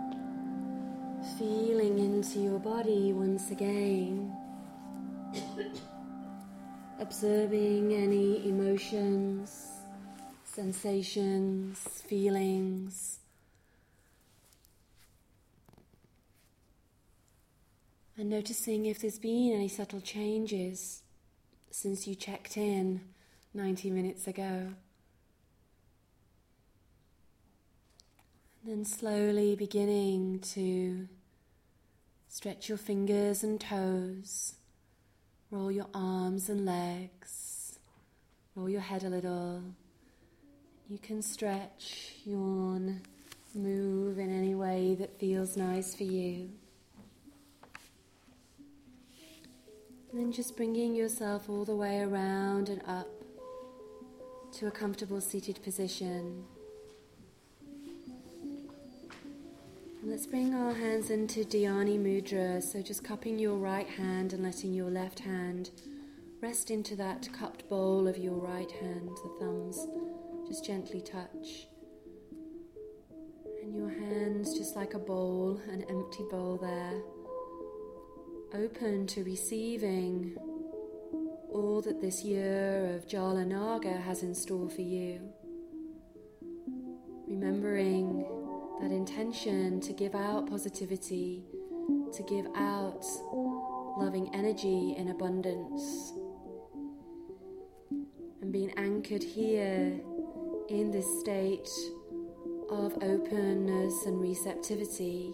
Feeling into your body once again. Observing any emotions, sensations, feelings. And noticing if there's been any subtle changes since you checked in ninety minutes ago. And then slowly beginning to stretch your fingers and toes, roll your arms and legs, roll your head a little. You can stretch, yawn, move in any way that feels nice for you. And then just bringing yourself all the way around and up to a comfortable seated position. And let's bring our hands into Dhyani Mudra, so just cupping your right hand and letting your left hand rest into that cupped bowl of your right hand, the thumbs just gently touch. And your hands just like a bowl, an empty bowl there, open to receiving all that this year of Jala Naga has in store for you. Remembering that intention to give out positivity, to give out loving energy in abundance. And being anchored here in this state of openness and receptivity.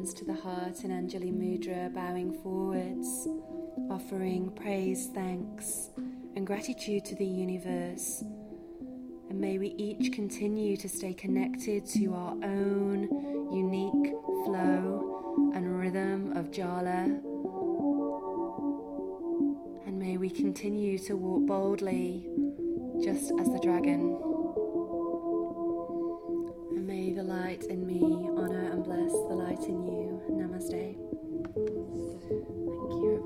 hands to the heart in Anjali Mudra, bowing forwards, offering praise, thanks, and gratitude to the universe. And may we each continue to stay connected to our own unique flow and rhythm of Jala. And may we continue to walk boldly, just as the dragon. And may the light in me honor and bless the light in you. Namaste. Thank you,